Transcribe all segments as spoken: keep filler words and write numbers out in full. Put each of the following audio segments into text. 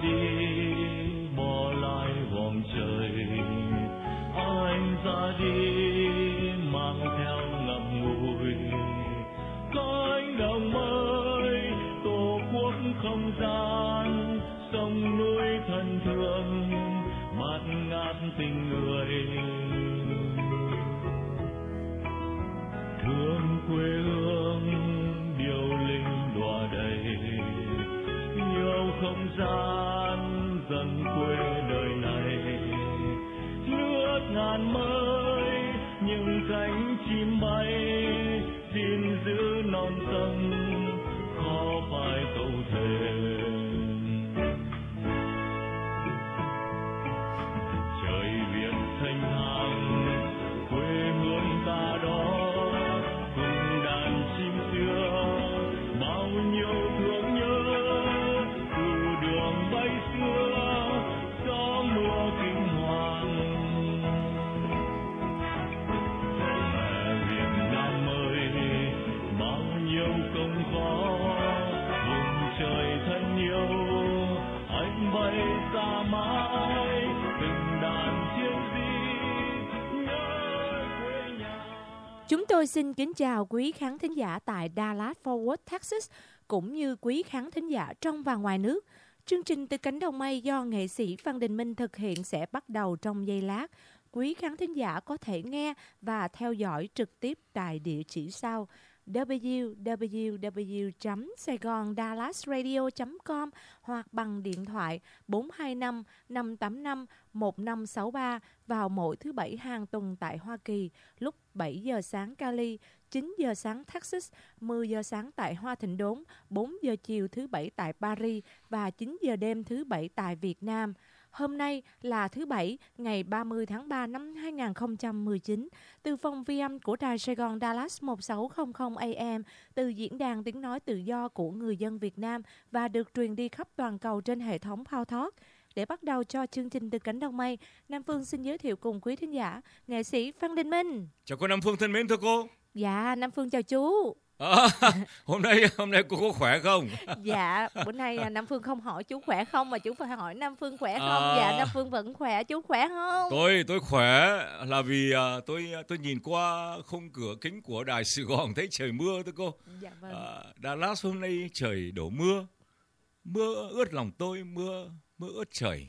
đi bỏ lại vòng trời, anh ra đi mang theo ngậm ngùi cánh đồng mới tổ quốc không gian, sông núi thân thương mát ngát tình người, thương quê hương điệu linh đọa đầy, yêu không gian dần quê đời này, nước ngàn mới những cánh chim bay, xin giữ non sông khó phải tâu thề. Trời Việt thanh thang quê hương ta đó, cùng đàn chim xưa bao nhiêu thương nhớ, từ đường bay xưa gió mưa kinh hoàng. Mẹ Việt Nam ơi bao nhiêu công khó, vùng trời thân yêu anh bay ra mãi, từng đàn chiến sĩ nhớ quê nhà. Chúng tôi xin kính chào quý khán thính giả tại Dallas Fort Worth, Texas, cũng như quý khán thính giả trong và ngoài nước. Chương trình Từ Cánh Đồng Mây do nghệ sĩ Phan Đình Minh thực hiện sẽ bắt đầu trong giây lát. Quý khán thính giả có thể nghe và theo dõi trực tiếp tại địa chỉ sau: w w w chấm saigon dallas radio chấm com hoặc bằng điện thoại bốn hai năm năm tám năm một năm sáu ba vào mỗi thứ Bảy hàng tuần tại Hoa Kỳ lúc bảy giờ sáng Cali, chín giờ sáng Texas, mười giờ sáng tại Hoa Thịnh Đốn, bốn giờ chiều thứ Bảy tại Paris và chín giờ đêm thứ Bảy tại Việt Nam. Hôm nay là thứ Bảy, ngày ba mươi tháng ba năm hai nghìn không trăm mười chín, từ phòng vi âm của Đài Sài Gòn Dallas một sáu không không A M, từ diễn đàn tiếng nói tự do của người dân Việt Nam và được truyền đi khắp toàn cầu trên hệ thống Powtalk. Để bắt đầu cho chương trình Từ Cánh Đồng Mây, Nam Phương xin giới thiệu cùng quý thính giả nghệ sĩ Phan Đình Minh. Chào cô Nam Phương thân mến, thưa cô. Dạ, Nam Phương chào chú. À, hôm nay hôm nay cô có khỏe không? Dạ, bữa nay Nam Phương không hỏi chú khỏe không mà chú phải hỏi Nam Phương khỏe không. À, dạ, Nam Phương vẫn khỏe, chú khỏe không? Tôi tôi khỏe là vì uh, tôi tôi nhìn qua khung cửa kính của Đài Sài Gòn thấy trời mưa thưa cô. Dạ vâng. À, Dallas hôm nay trời đổ mưa, mưa ướt lòng tôi, mưa mưa ướt trời.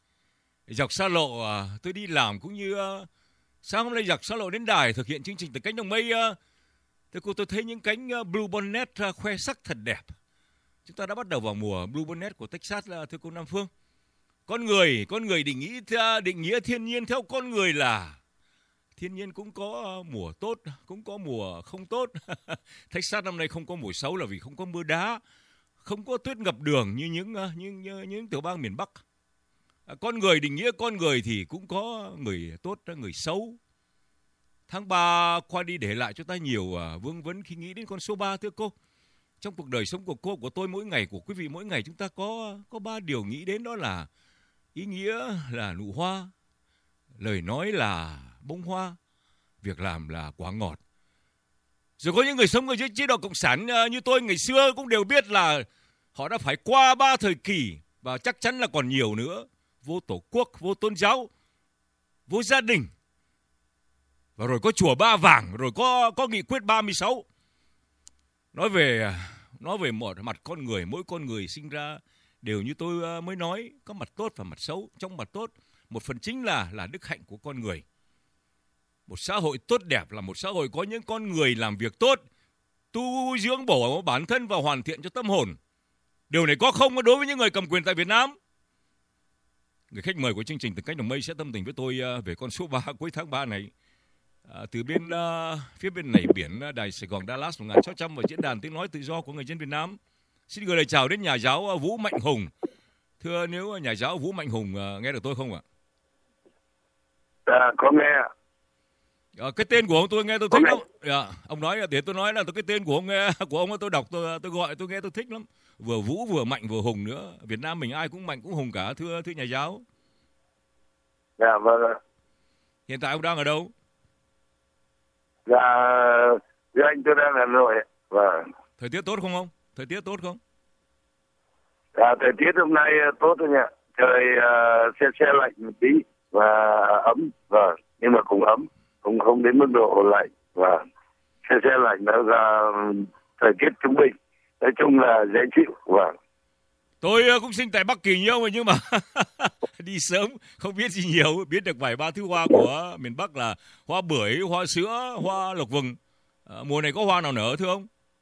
Dọc xa lộ uh, tôi đi làm cũng như uh, sáng hôm nay dọc xa lộ đến đài thực hiện chương trình Từ Cánh Đồng Mây. Uh, Thưa cô, tôi thấy những cánh Blue Bonnet khoe sắc thật đẹp. Chúng ta đã bắt đầu vào mùa Blue Bonnet của Texas, thưa cô Nam Phương. Con người, con người định nghĩa, định nghĩa thiên nhiên theo con người là thiên nhiên cũng có mùa tốt, cũng có mùa không tốt. Texas năm nay không có mùa xấu là vì không có mưa đá, không có tuyết ngập đường như những, như, như, những tiểu bang miền Bắc. Con người định nghĩa con người thì cũng có người tốt, người xấu. Tháng ba qua đi để lại cho ta nhiều uh, vương vấn khi nghĩ đến con số ba thưa cô. Trong cuộc đời sống của cô, của tôi mỗi ngày, của quý vị mỗi ngày chúng ta có có ba điều nghĩ đến, đó là ý nghĩa là nụ hoa, lời nói là bông hoa, việc làm là quả ngọt. Rồi có những người sống ở dưới chế độ cộng sản uh, như tôi ngày xưa cũng đều biết là họ đã phải qua ba thời kỳ và chắc chắn là còn nhiều nữa. Vô tổ quốc, vô tôn giáo, vô gia đình. Và rồi có chùa Ba Vàng, rồi có có nghị quyết ba mươi sáu. Nói về nói về một mặt con người, mỗi con người sinh ra đều như tôi mới nói, có mặt tốt và mặt xấu. Trong mặt tốt, một phần chính là là đức hạnh của con người. Một xã hội tốt đẹp là một xã hội có những con người làm việc tốt, tu dưỡng bổ bản thân và hoàn thiện cho tâm hồn. Điều này có không đối với những người cầm quyền tại Việt Nam? Người khách mời của chương trình Từ Cánh Đồng Mây sẽ tâm tình với tôi về con số ba cuối tháng ba này. À, từ bên uh, phía bên này biển uh, Đài Sài Gòn Dallas một nghìn sáu trăm và diễn đàn tiếng nói tự do của người dân Việt Nam. Xin gửi lời chào đến nhà giáo uh, Vũ Mạnh Hùng. Thưa, nếu uh, nhà giáo Vũ Mạnh Hùng uh, nghe được tôi không ạ? À, có nghe. À, cái tên của ông tôi nghe tôi thích lắm. À, ông nói để tôi nói là tôi cái tên của ông nghe của ông tôi đọc tôi tôi gọi tôi nghe tôi thích lắm. Vừa Vũ vừa Mạnh vừa Hùng nữa. Việt Nam mình ai cũng Mạnh cũng Hùng cả, thưa thưa nhà giáo. Dạ vâng ạ. Hiện tại ông đang ở đâu? Dạ, dạ anh tôi đang ở Hà Nội. Vâng. Thời tiết tốt không ông? Thời tiết tốt không? À, thời tiết hôm nay tốt thôi nhỉ. Trời uh, se se lạnh một tí và ấm, và nhưng mà cũng ấm, cũng không đến mức độ lạnh, và se se lạnh nó ra thời tiết trung bình. Nói chung là dễ chịu. Và tôi cũng sinh tại Bắc Kỳ nhiều rồi, nhưng mà đi sớm không biết gì nhiều, biết được vài ba thứ hoa của miền Bắc là hoa bưởi, hoa sữa, hoa lộc vừng. À, mùa này có hoa nào nở thưa ông?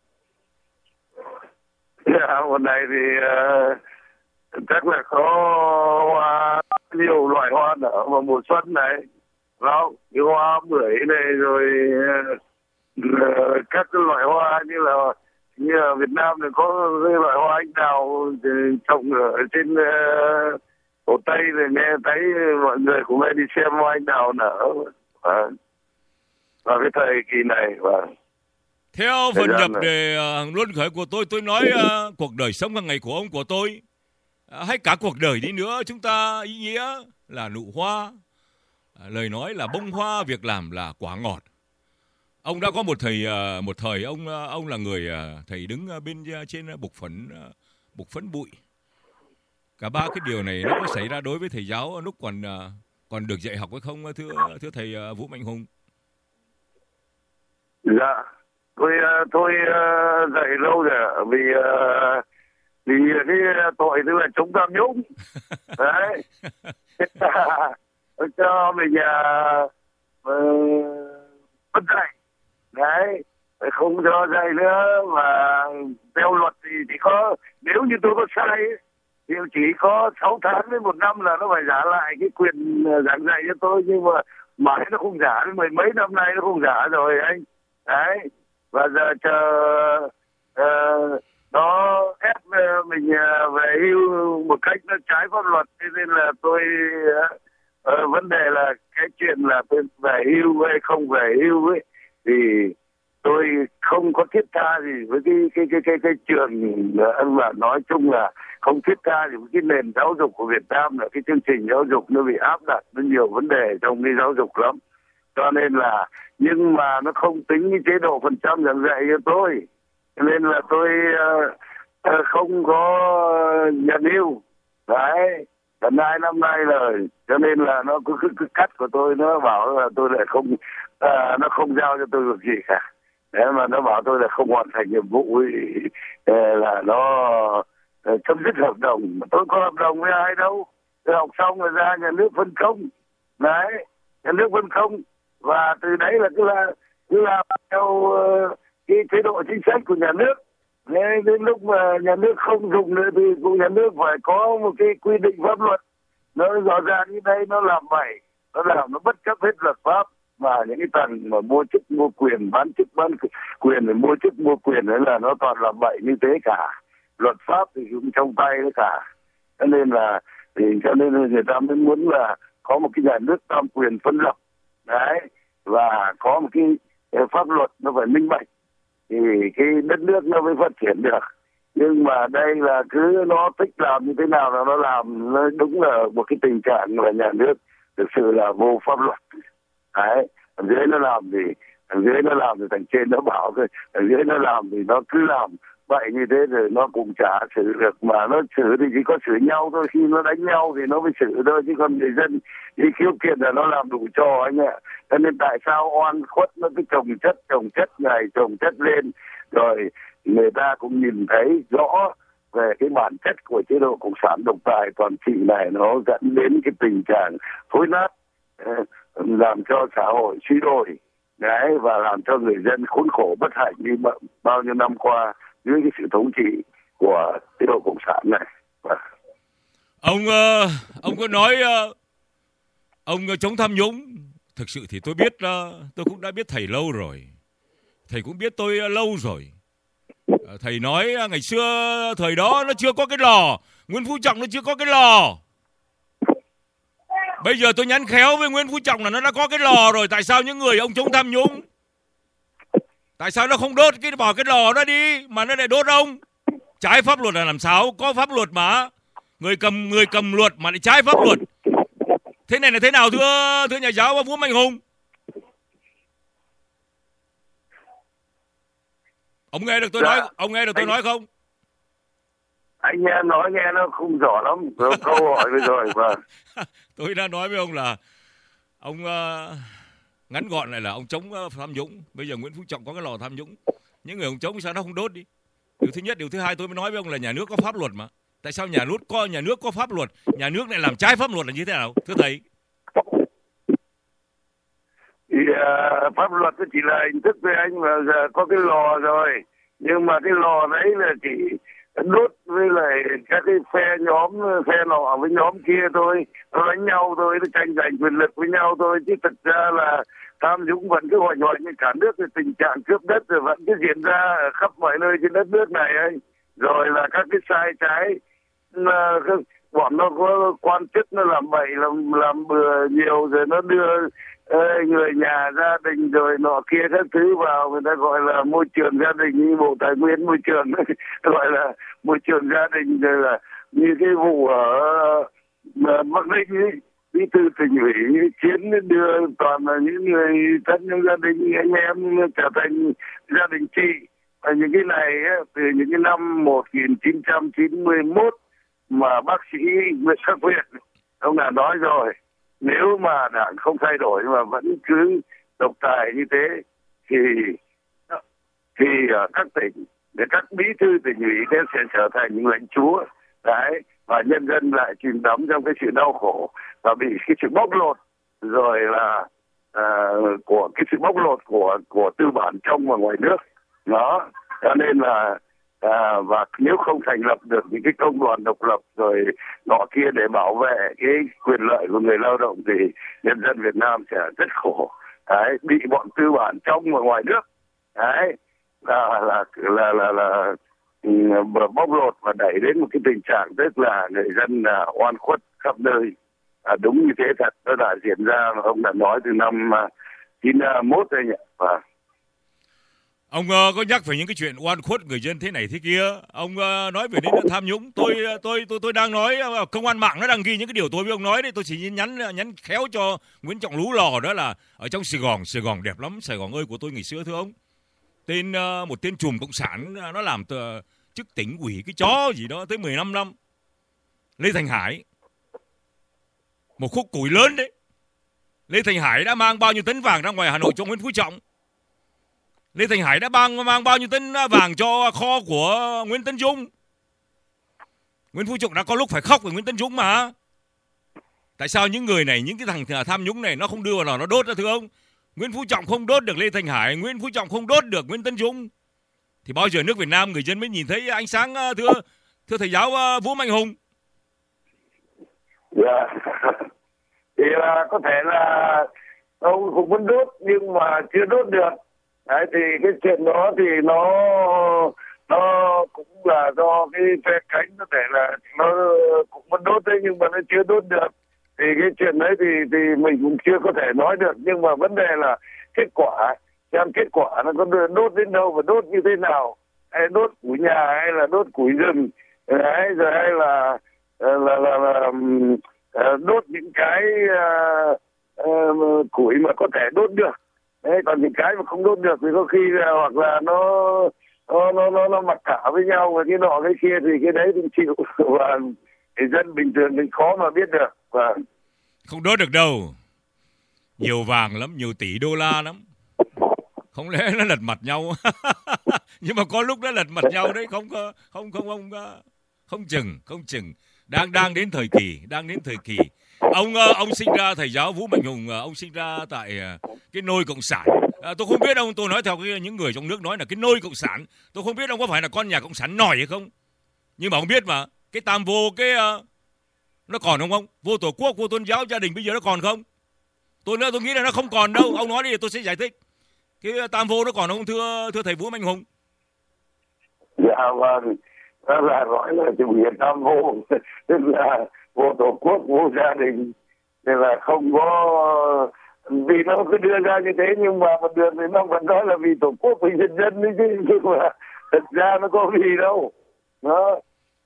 yeah, mùa này thì uh, chắc là có hoa, nhiều loại hoa nở vào mùa xuân này, không? Như hoa bưởi này, rồi uh, các cái loại hoa như là như ở Việt Nam thì có cái loại hoa anh đào trồng ở trên uh, Hồ Tây, rồi nghe thấy mọi người cũng hay đi xem hoa anh đào nở và vào cái thời kỳ này. Và theo phần nhập đề uh, luân khởi của tôi, tôi nói uh, cuộc đời sống hàng ngày của ông, của tôi, uh, hay cả cuộc đời đi nữa, chúng ta ý nghĩa là nụ hoa, uh, lời nói là bông hoa, việc làm là quả ngọt. Ông đã có một thời uh, một thời ông uh, ông là người uh, thầy đứng uh, bên uh, trên uh, bục phấn uh, bục phấn bụi. Cả ba cái điều này nó có xảy ra đối với thầy giáo lúc còn uh, còn được dạy học hay không, thưa thưa thầy uh, Vũ Mạnh Hùng? Dạ, tôi tôi uh, dạy lâu rồi, vì uh, vì cái tội tức là chống tham nhũng đấy. Cho mình uh, bất dạy đấy, không cho dạy nữa, mà theo luật thì chỉ có, nếu như tôi có sai thì chỉ có sáu tháng đến một năm là nó phải trả lại cái quyền giảng dạy cho tôi, nhưng mà mãi nó không trả, mười mấy năm nay nó không trả rồi anh đấy. Và giờ chờ uh, nó ép uh, mình uh, về hưu một cách nó trái pháp luật, cho nên là tôi uh, uh, vấn đề là cái chuyện là tôi về hưu hay không về hưu ấy, thì tôi không có thiết tha gì với cái cái cái cái cái trường, anh mà nói chung là không thiết tha gì với cái nền giáo dục của Việt Nam, là cái chương trình giáo dục nó bị áp đặt nó nhiều vấn đề trong cái giáo dục lắm, cho nên là, nhưng mà nó không tính cái chế độ phần trăm giảng dạy cho tôi, nên là tôi uh, không có nhận hưu đấy, gần hai năm nay rồi, cho nên là nó cứ cứ, cứ cắt của tôi, nó bảo là tôi lại không uh, nó không giao cho tôi được gì cả. Đấy, mà nó bảo tôi là không hoàn thành nhiệm vụ thì uh, là nó uh, chấm dứt hợp đồng. Tôi có hợp đồng với ai đâu, tôi học xong rồi ra nhà nước phân công đấy, nhà nước phân công, và từ đấy là cứ là cứ làm theo uh, cái chế độ chính sách của nhà nước. Nên đến lúc mà nhà nước không dùng nữa thì cũng nhà nước phải có một cái quy định pháp luật nó rõ ràng. Như đây nó làm bậy, nó làm nó bất chấp hết luật pháp, mà những cái thằng mà mua chức mua quyền, bán chức bán quyền, rồi mua chức mua quyền đấy là nó toàn làm bậy như thế cả. Luật pháp thì cũng trong tay đấy cả, cho nên là thì cho nên người ta mới muốn là có một cái nhà nước tam quyền phân lập đấy, và có một cái pháp luật nó phải minh bạch thì cái đất nước nó mới phát triển được. Nhưng mà đây là cứ nó thích làm như thế nào là nó làm, nó đúng là một cái tình trạng là nhà nước thực sự là vô pháp luật đấy. Ở dưới nó làm thì ở dưới nó làm thì thằng trên nó bảo thôi, ở dưới nó làm thì nó cứ làm vậy như thế, rồi nó cũng chả xử được, mà nó xử thì chỉ có xử nhau thôi, khi nó đánh nhau thì nó mới xử thôi, chứ còn người dân đi khiếu kiện là nó làm đủ trò anh ạ. Cho nên tại sao oan khuất nó cứ chồng chất chồng chất này chồng chất lên, rồi người ta cũng nhìn thấy rõ về cái bản chất của chế độ cộng sản độc tài toàn trị này, nó dẫn đến cái tình trạng thối nát, làm cho xã hội suy đồi đấy, và làm cho người dân khốn khổ bất hạnh như bao nhiêu năm qua dưới cái sự thống trị của chế độ cộng sản này. Ông ông có nói ông chống tham nhũng, thực sự thì tôi biết, tôi cũng đã biết thầy lâu rồi, thầy cũng biết tôi lâu rồi. Thầy nói ngày xưa thời đó nó chưa có cái lò, Nguyễn Phú Trọng nó chưa có cái lò. Bây giờ tôi nhắn khéo với Nguyễn Phú Trọng là nó đã có cái lò rồi, tại sao những người ông chống tham nhũng, tại sao nó không đốt cái bỏ cái lò đó đi mà nó lại đốt ông? Trái pháp luật là làm sao? Có pháp luật mà. Người cầm người cầm luật mà lại trái pháp luật. Thế này là thế nào thưa thưa nhà giáo Vũ Mạnh Hùng? Ông nghe được tôi nói, ông nghe được tôi nói không? anh nghe nói nghe nó không rõ lắm. Câu hỏi vừa rồi và tôi đã nói với ông là ông uh, ngắn gọn lại là ông chống uh, tham nhũng. Bây giờ Nguyễn Phú Trọng có cái lò tham nhũng, những người ông chống sao nó không đốt đi? Điều thứ nhất, điều thứ hai tôi mới nói với ông là nhà nước có pháp luật mà. Tại sao nhà nước có nhà nước có pháp luật, nhà nước lại làm trái pháp luật là như thế nào, thưa thầy? Thì uh, pháp luật chỉ là hình thức thôi anh, mà giờ có cái lò rồi, nhưng mà cái lò đấy là chỉ đốt với lại các cái phe nhóm, phe nọ với nhóm kia thôi, nó đánh nhau thôi, nó tranh giành quyền lực với nhau thôi, chứ thực ra là tham nhũng vẫn cứ hoành hoành như cả nước. Thì tình trạng cướp đất rồi vẫn cứ diễn ra ở khắp mọi nơi trên đất nước này ấy. Rồi là các cái sai trái, bọn nó có quan chức nó làm bậy làm làm bừa nhiều, rồi nó đưa người nhà gia đình rồi nọ kia các thứ vào, người ta gọi là môi trường gia đình, như Bộ Tài nguyên Môi trường gọi là môi trường gia đình. Rồi là như cái vụ ở Bắc Ninh ấy, bí thư tỉnh ủy Chiến đưa toàn là những người thân trong gia đình, anh em trở thành gia đình chị. Và những cái này ấy, từ những cái năm một nghìn chín trăm chín mươi mốt mà bác sĩ Nguyễn Khắc Viện ông đã nói rồi, nếu mà đảng không thay đổi mà vẫn cứ độc tài như thế thì thì ở các tỉnh, để các bí thư tỉnh ủy thế sẽ trở thành những lãnh chúa đấy, và nhân dân lại chìm đắm trong cái sự đau khổ và bị cái sự bóc lột rồi là uh, của cái sự bóc lột của của tư bản trong và ngoài nước đó. Cho nên là à, và nếu không thành lập được những cái công đoàn độc lập rồi nọ kia để bảo vệ cái quyền lợi của người lao động thì nhân dân Việt Nam sẽ rất khổ đấy, bị bọn tư bản trong và ngoài nước đấy là là là là, là, là bóc lột và đẩy đến một cái tình trạng rất là người dân là oan khuất khắp nơi. À, đúng như thế thật, nó đã diễn ra mà ông đã nói từ năm chín mốt đây nhỉ. Và ông uh, có nhắc về những cái chuyện oan khuất người dân thế này thế kia. Ông uh, nói về đến tham nhũng. Tôi tôi tôi tôi đang nói uh, công an mạng nó đang ghi những cái điều tôi với ông nói đấy. Tôi chỉ nhắn nhắn khéo cho Nguyễn Trọng Lú Lò, đó là ở trong Sài Gòn, Sài Gòn đẹp lắm, Sài Gòn ơi của tôi ngày xưa, thưa ông. Tên uh, một tên trùm cộng sản uh, nó làm từ chức tỉnh ủy cái chó gì đó tới mười lăm năm. Lê Thành Hải, một khúc củi lớn đấy. Lê Thành Hải đã mang bao nhiêu tấn vàng ra ngoài Hà Nội cho Nguyễn Phú Trọng? Lê Thành Hải đã mang, mang bao nhiêu tấn vàng cho kho của Nguyễn Tấn Dũng? Nguyễn Phú Trọng đã có lúc phải khóc về Nguyễn Tấn Dũng mà. Tại sao những người này, những cái thằng tham nhũng này nó không đưa vào lò nó đốt ra, thưa ông? Nguyễn Phú Trọng không đốt được Lê Thành Hải, Nguyễn Phú Trọng không đốt được Nguyễn Tấn Dũng, thì bao giờ nước Việt Nam người dân mới nhìn thấy ánh sáng, thưa thưa thầy giáo Vũ Mạnh Hùng? Yeah. Thì là có thể là ông cũng muốn đốt nhưng mà chưa đốt được. Đấy, thì cái chuyện đó thì nó nó cũng là do cái phe cánh, có thể là nó cũng muốn đốt đấy nhưng mà nó chưa đốt được. Thì cái chuyện đấy thì thì mình cũng chưa có thể nói được, nhưng mà vấn đề là kết quả, xem kết quả nó có đốt đến đâu và đốt như thế nào, hay đốt củi nhà hay là đốt củi rừng, đấy, rồi hay là là là, là, là đốt những cái uh, uh, củi mà có thể đốt được. Đấy, còn những cái mà không đốt được thì có khi là, hoặc là nó nó nó nó, nó mặc cả với nhau, và cái nọ cái kia thì cái đấy thì chịu, và thì dân bình thường thì khó mà biết được. Và không đốt được đâu, nhiều vàng lắm, nhiều tỷ đô la lắm, không lẽ nó lật mặt nhau? Nhưng mà có lúc nó lật mặt nhau đấy, không có không không không không, không chừng không chừng đang đang đến thời kỳ đang đến thời kỳ ông ông sinh ra, thầy giáo Vũ Mạnh Hùng, ông sinh ra tại cái nôi cộng sản. À, tôi không biết ông, tôi nói theo cái, những người trong nước nói là cái nôi cộng sản, tôi không biết ông có phải là con nhà cộng sản nòi hay không, nhưng mà ông biết mà, cái tam vô cái uh, nó còn không không vô tổ quốc, vô tôn giáo, gia đình bây giờ nó còn không? Tôi nữa tôi nghĩ là nó không còn đâu. Ông nói đi tôi sẽ giải thích. Cái tam vô nó còn không, thưa thưa thầy Vũ Mạnh Hùng? Dạ vâng, đó là gọi là chủ nghĩa tam vô, tức là vô tổ quốc, vô gia đình, thì là không có, vì nó cứ đưa ra như thế, nhưng mà một đường thì nó vẫn nói là vì tổ quốc, vì nhân dân đấy chứ, nhưng mà thật ra nó có vì đâu. Nó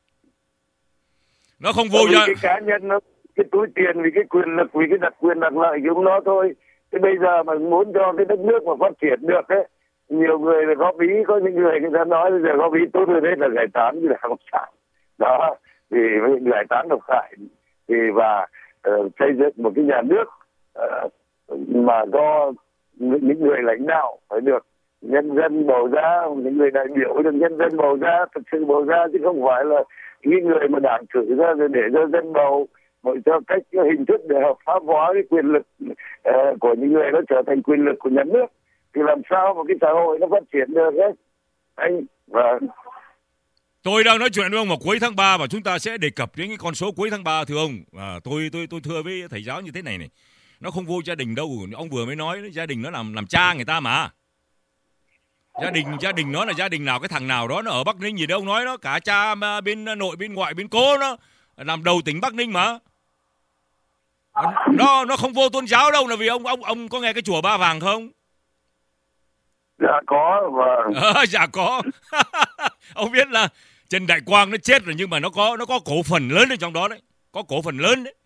nó không vô gia cái cá nhân, nó cái túi tiền, vì cái quyền lực, vì cái đặc quyền đặc lợi của nó thôi. Thế bây giờ mà muốn cho cái đất nước mà phát triển được ấy, nhiều người là góp ý, có những người người ta nói bây giờ góp ý tốt hơn hết là giải tán cái đảng cộng sản. đó thì mới giải tán độc hại thì và uh, xây dựng một cái nhà nước uh, mà do những người lãnh đạo phải được nhân dân bầu ra, những người đại biểu được nhân dân bầu ra, thực sự bầu ra, chứ không phải là những người mà đảng cử ra rồi để cho dân bầu mọi cho cách hình thức để hợp pháp hóa cái quyền lực uh, của những người nó trở thành quyền lực của nhà nước, thì làm sao mà cái xã hội nó phát triển được ấy anh. Và tôi đang nói chuyện với ông vào cuối tháng ba và chúng ta sẽ đề cập đến cái con số cuối tháng ba thưa ông. À, tôi tôi tôi thưa với thầy giáo như thế này này, nó không vô gia đình đâu, ông vừa mới nói gia đình nó làm làm cha người ta mà. Gia đình gia đình nó là gia đình nào, cái thằng nào đó nó ở Bắc Ninh gì đâu ông nói, nó cả cha bên nội bên ngoại bên cố nó làm đầu tỉnh Bắc Ninh mà. Nó nó không vô tôn giáo đâu, là vì ông ông ông có nghe cái chùa Ba Vàng không? Dạ có. Và à, dạ có. Ông biết là Trần Đại Quang nó chết rồi nhưng mà nó có nó có cổ phần lớn ở trong đó đấy, có cổ phần lớn đấy.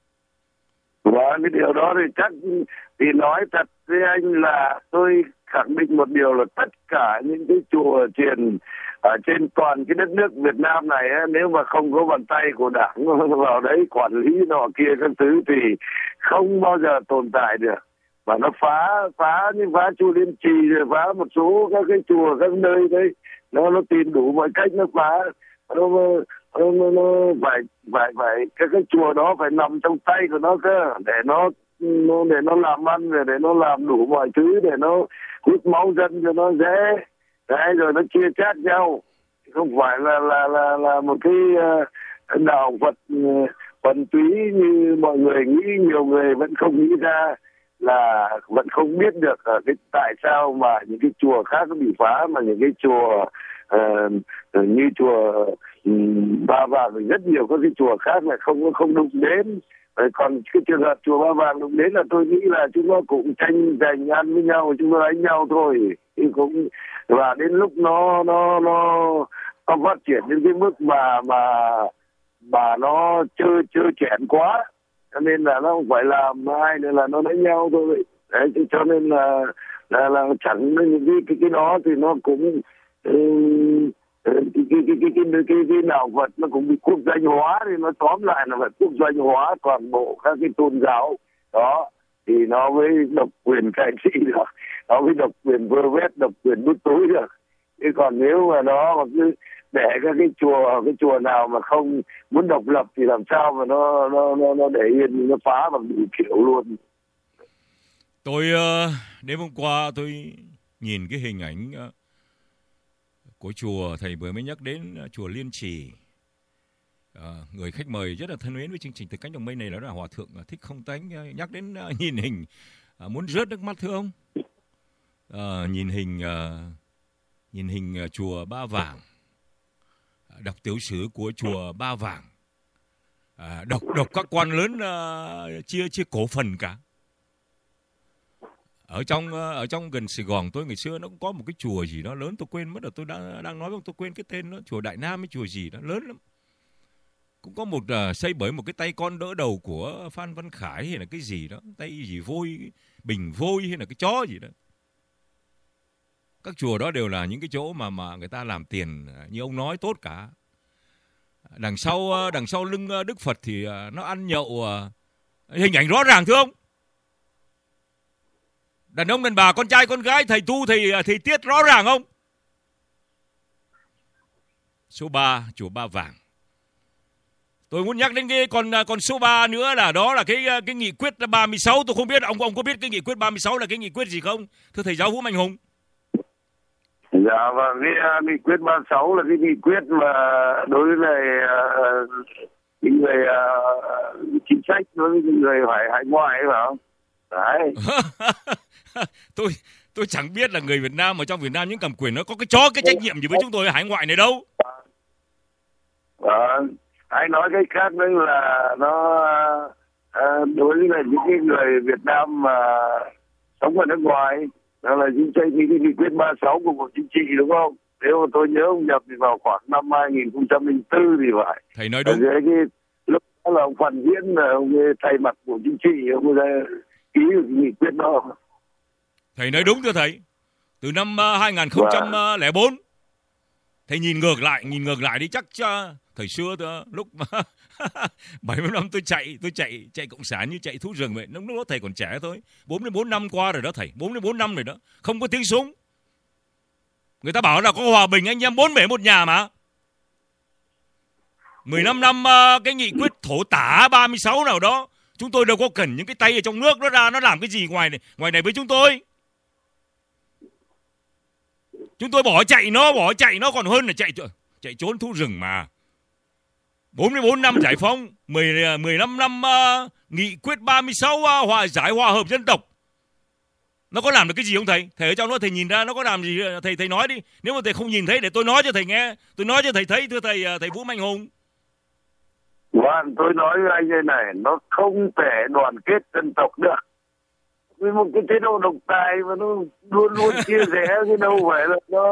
Và cái điều đó thì chắc thì nói thật với anh là tôi khẳng định một điều là tất cả những cái chùa chiền ở trên toàn cái đất nước Việt Nam này ấy, nếu mà không có bàn tay của Đảng vào đấy quản lý nọ kia các thứ thì không bao giờ tồn tại được. Và nó phá phá như phá chùa Liên Trì rồi phá một số các cái chùa các nơi đấy, nó nó tìm đủ mọi cách nó phá, nó nó, nó, nó phải phải phải các cái chùa đó phải nằm trong tay của nó cơ, để nó nó để nó làm ăn rồi để nó làm đủ mọi thứ để nó hút máu dân cho nó dễ đấy, rồi nó chia chác nhau, không phải là là là là một cái uh, đạo Phật uh, thuần túy như mọi người nghĩ. Nhiều người vẫn không nghĩ ra là vẫn không biết được uh, cái tại sao mà những cái chùa khác nó bị phá, mà những cái chùa uh, như chùa um, Ba Vàng thì rất nhiều các cái chùa khác là không không đụng đến. Rồi còn cái trường hợp chùa Ba Vàng đụng đến là tôi nghĩ là chúng nó cũng tranh giành ăn với nhau, chúng nó đánh nhau thôi, thì cũng và đến lúc nó nó nó nó phát triển đến cái mức mà mà mà nó chơi chơi chẽn quá, cho nên là nó không phải làm ai nữa là nó đánh nhau thôi đấy. Cho nên là là là chẳng những cái cái cái đó thì nó cũng um, cái cái cái cái cái cái cái đạo Phật nó cũng bị quốc danh hóa, thì nó tóm lại là phải quốc danh hóa toàn bộ các cái tôn giáo đó thì nó mới độc quyền cai trị được, nó mới độc quyền vơ vét, độc quyền đút túi được. Chứ còn nếu mà nó mà cứ để các cái chùa cái chùa nào mà không muốn độc lập thì làm sao mà nó nó nó, nó để yên, nó phá bằng đủ kiểu luôn. Tôi uh, đêm hôm qua tôi nhìn cái hình ảnh uh, của chùa thầy vừa mới nhắc đến, uh, chùa Liên Trì. Uh, người khách mời rất là thân mến với chương trình Từ Cánh Đồng Mây này đó là Hòa Thượng uh, Thích Không Tánh. Uh, nhắc đến uh, nhìn hình uh, muốn rớt nước mắt thưa ông. Uh, nhìn hình uh, nhìn hình uh, chùa Ba Vàng, uh, đọc tiểu sử của chùa Ba Vàng, uh, đọc đọc các quan lớn uh, chia chia cổ phần cả. Ở trong ở trong gần Sài Gòn tôi ngày xưa nó cũng có một cái chùa gì đó lớn, tôi quên mất rồi, tôi đang đang nói với ông tôi quên cái tên nó, chùa Đại Nam hay chùa gì đó lớn lắm. Cũng có một uh, xây bởi một cái tay con đỡ đầu của Phan Văn Khải hay là cái gì đó, tay gì vôi, bình vôi hay là cái chó gì đó. Các chùa đó đều là những cái chỗ mà mà người ta làm tiền như ông nói tốt cả. Đằng sau đằng sau lưng Đức Phật thì uh, nó ăn nhậu, uh, hình ảnh rõ ràng thưa ông. Đàn ông đàn bà, con trai con gái, thầy tu thầy thầy tiết rõ ràng không? Số ba, chùa Ba Vàng. Tôi muốn nhắc đến cái còn còn số ba nữa là đó là cái cái nghị quyết ba mươi sáu, tôi không biết ông ông có biết cái nghị quyết ba mươi sáu là cái nghị quyết gì không? Thưa thầy giáo Vũ Mạnh Hùng. Dạ và cái uh, nghị quyết ba mươi sáu là cái nghị quyết mà đối với lại uh, những người uh, chính sách, đối với những người hải hải ngoại phải không? Đấy. tôi tôi chẳng biết là người Việt Nam ở trong Việt Nam những cầm quyền nó có cái chó cái trách nhiệm gì với chúng tôi ở hải ngoại này đâu. À, anh nói cái khác nữa là nó à, đối với là những cái người Việt Nam mà sống ở nước ngoài, đó là chính sách cái nghị quyết ba mươi sáu của Bộ Chính trị đúng không? Nếu mà tôi nhớ không nhập thì vào khoảng năm hai nghìn không trăm lẻ bốn thì phải. Thầy nói đúng. Ở cái lúc đó là ông Phan Diễn là ông thay mặt Bộ Chính trị, ông ra ký được nghị quyết đó. Thầy nói đúng thưa thầy. Từ năm hai nghìn không trăm lẻ bốn, thầy nhìn ngược lại, nhìn ngược lại đi chắc Thời xưa tôi, lúc mà bảy mươi năm tôi chạy, tôi chạy chạy cộng sản như chạy thú rừng vậy. Lúc đó thầy còn trẻ thôi. bốn mươi bốn năm qua rồi đó thầy, bốn mươi bốn năm rồi đó. Không có tiếng súng. Người ta bảo là có hòa bình anh em bốn bể một nhà mà. mười lăm năm uh, cái nghị quyết thổ tả ba mươi sáu nào đó, chúng tôi đâu có cần những cái tay ở trong nước nó ra, nó làm cái gì ngoài này, ngoài này với chúng tôi. Chúng tôi bỏ chạy nó, bỏ chạy nó còn hơn là chạy chạy trốn thú rừng mà. bốn mươi bốn năm giải phóng, mười, mười lăm năm uh, nghị quyết ba mươi sáu uh, hòa giải hòa hợp dân tộc. Nó có làm được cái gì không thầy? Thầy ở trong đó thầy nhìn ra nó có làm gì, thầy thầy nói đi. Nếu mà thầy không nhìn thấy để tôi nói cho thầy nghe, tôi nói cho thầy thấy, thưa thầy thầy Vũ Mạnh Hùng. Hoàn, tôi nói với anh như này, nó không thể đoàn kết dân tộc được. Vì một cái chế độ độc tài mà nó luôn luôn chia rẽ, chứ đâu phải là nó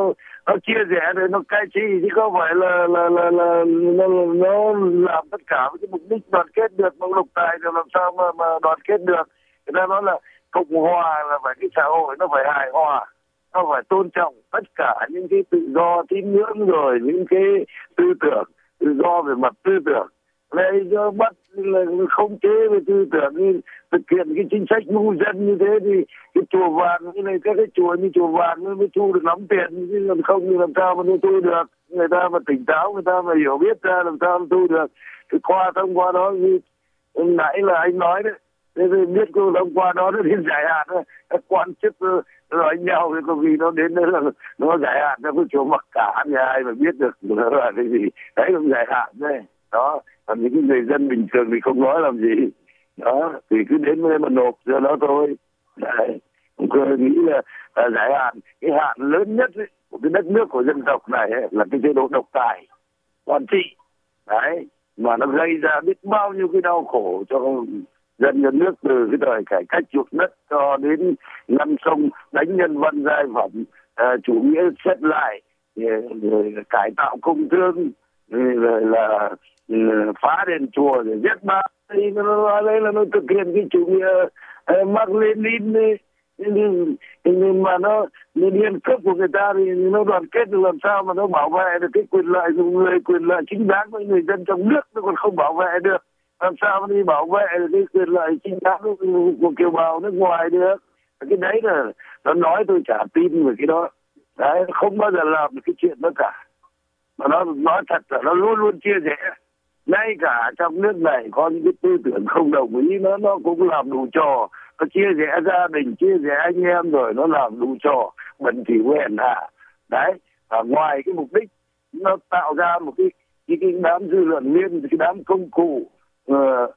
nó chia rẽ rồi nó cai trị, chứ không phải là là là, là nó, nó làm tất cả với cái mục đích đoàn kết được. Bằng độc tài thì làm sao mà mà đoàn kết được? Người ta nói là cộng hòa là phải cái xã hội nó phải hài hòa, nó phải tôn trọng tất cả những cái tự do tín ngưỡng, rồi những cái tư tưởng, tự do về mặt tư tưởng. Lấy cho bắt là không chế về tư tưởng, thực hiện cái chính sách ngu dân như thế thì cái chùa vàng như này, các cái chùa như chùa vàng mới, mới thu được lắm tiền, chứ còn không thì làm sao mà nó thu được. Người ta mà tỉnh táo, người ta mà hiểu biết ra làm sao mà thu được. Cái qua thông qua đó như nãy là anh nói đấy, thế thì biết cô thông qua đó nó đến giải hạn, các quan chức nói nhau thì có vì nó đến đấy là nó giải hạn cho cái chỗ mặc cả, nhà ai mà biết được nó là cái gì đấy, cũng giải hạn đấy đó. Còn những cái người dân bình thường thì không nói làm gì đó, thì cứ đến đây mà nộp cho nó thôi. Đấy, tôi nghĩ là, là giải hạn, cái hạn lớn nhất ấy, của cái đất nước của dân tộc này ấy, là cái chế độ độc tài quản trị đấy, mà nó gây ra biết bao nhiêu cái đau khổ cho dân nhân nước, từ cái thời cải cách chuộc đất cho đến ngăn sông đánh nhân văn giai phẩm, uh, chủ nghĩa xét lại, rồi, rồi cải tạo công thương, rồi, rồi là uh, phá đền chùa, rồi giết bác. Thì nó nói đấy là nó thực hiện cái chủ nghĩa uh, Mác Lênin ấy. Nhưng, nhưng mà nó liên cấp của người ta thì nó đoàn kết được, làm sao mà nó bảo vệ được cái quyền lợi của người, quyền lợi chính đáng của người dân trong nước nó còn không bảo vệ được, làm sao mà đi bảo vệ được cái quyền lợi chính đáng của, của kiều bào nước ngoài được. Cái đấy là nó nói tôi chả tin về cái đó. Đấy, không bao giờ làm được cái chuyện đó cả, mà nó nói thật là nó luôn luôn chia rẽ. Ngay cả trong nước này có những cái tư tưởng không đồng ý, nó nó cũng làm đủ trò, nó chia rẽ gia đình, chia rẽ anh em, rồi nó làm đủ trò bẩn thỉu hèn hạ. Đấy, và ngoài cái mục đích nó tạo ra một cái cái, cái đám dư luận liên, cái đám công cụ uh,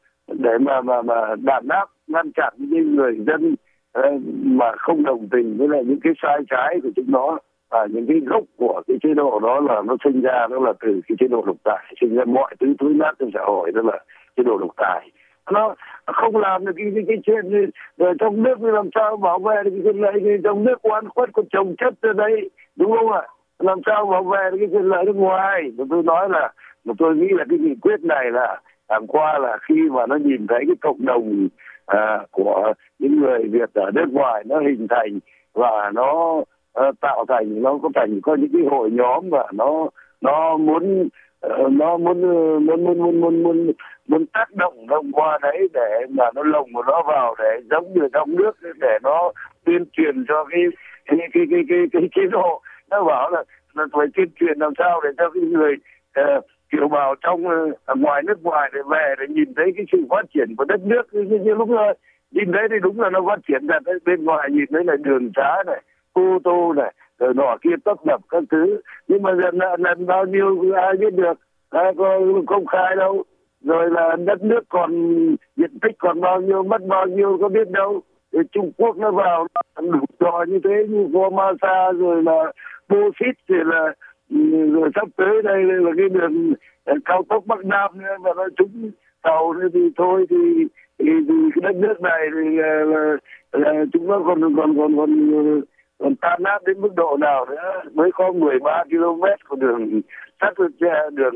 để mà mà mà đàn áp ngăn chặn những người dân uh, mà không đồng tình với lại những cái sai trái của chúng nó. Và những cái gốc của cái chế độ đó là nó sinh ra, đó là từ cái chế độ độc tài, sinh ra mọi thứ thối nát trong xã hội, đó là chế độ độc tài. Nó không làm được cái cái, cái chuyện như rồi trong nước thì làm sao bảo vệ được cái quyền lợi, trong nước oan khuất có trồng chất ở đây, đúng không ạ? Làm sao bảo vệ được cái quyền lợi nước ngoài? Mà tôi nói là, mà tôi nghĩ là cái nghị quyết này là làm qua là khi mà nó nhìn thấy cái cộng đồng à, của những người Việt ở nước ngoài nó hình thành, và nó Uh, tạo thành, nó có thành có những cái hội nhóm, và nó nó muốn uh, nó muốn, uh, muốn muốn muốn muốn muốn muốn tác động thông qua đấy để mà nó lồng của nó vào để giống như trong nước, để nó tuyên truyền cho cái cái cái cái cái, cái chế độ. Nó bảo là nó phải tuyên truyền làm sao để cho cái người uh, kiều bào trong uh, ngoài nước ngoài để về để nhìn thấy cái sự phát triển của đất nước. Như, như lúc rồi nhìn thấy thì đúng là nó phát triển ra, bên ngoài nhìn thấy là đường xá này, ô tô này, rồi nọ kia tấp nập các thứ, nhưng mà lần lần bao nhiêu ai biết được, ai có công khai đâu, rồi là đất nước còn diện tích còn bao nhiêu, mất bao nhiêu có biết đâu. Rồi Trung Quốc nó vào đủ trò như thế, như Formosa, rồi là Bosit, rồi là rồi sắp tới đây là cái đường cao tốc Bắc Nam nữa, mà nó trúng tàu nữa thì thôi thì thì, thì cái đất nước này thì là, là, là chúng nó còn còn còn còn còn tan nát đến mức độ nào nữa. Mới có mười ba ki lô mét của đường sắt, đường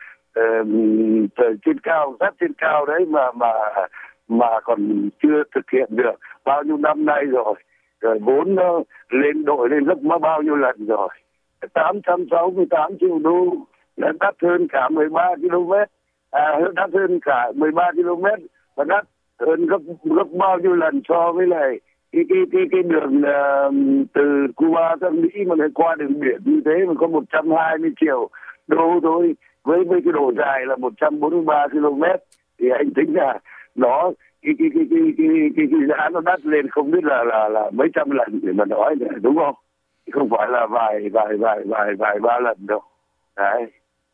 uh, uh, trên cao, sắt trên cao đấy mà mà mà còn chưa thực hiện được bao nhiêu năm nay rồi. Rồi vốn nó lên đội lên gấp bao nhiêu lần rồi, tám trăm sáu mươi tám triệu đô là đắt hơn cả mười ba ki lô mét, à, đắt hơn cả mười ba ki lô mét và đắt hơn gấp gấp bao nhiêu lần so với lại cái cái cái cái đường uh, từ Cuba sang Mỹ mà lại qua đường biển như thế mà có một trăm hai mươi triệu đô thôi, với với cái độ dài là một trăm bốn mươi ba ki lô mét thì anh tính là nó cái cái cái cái cái cái, cái giá nó đắt lên không biết là là là mấy trăm lần để mà nói này, đúng không? Không phải là vài vài vài vài vài ba lần đâu. Đấy.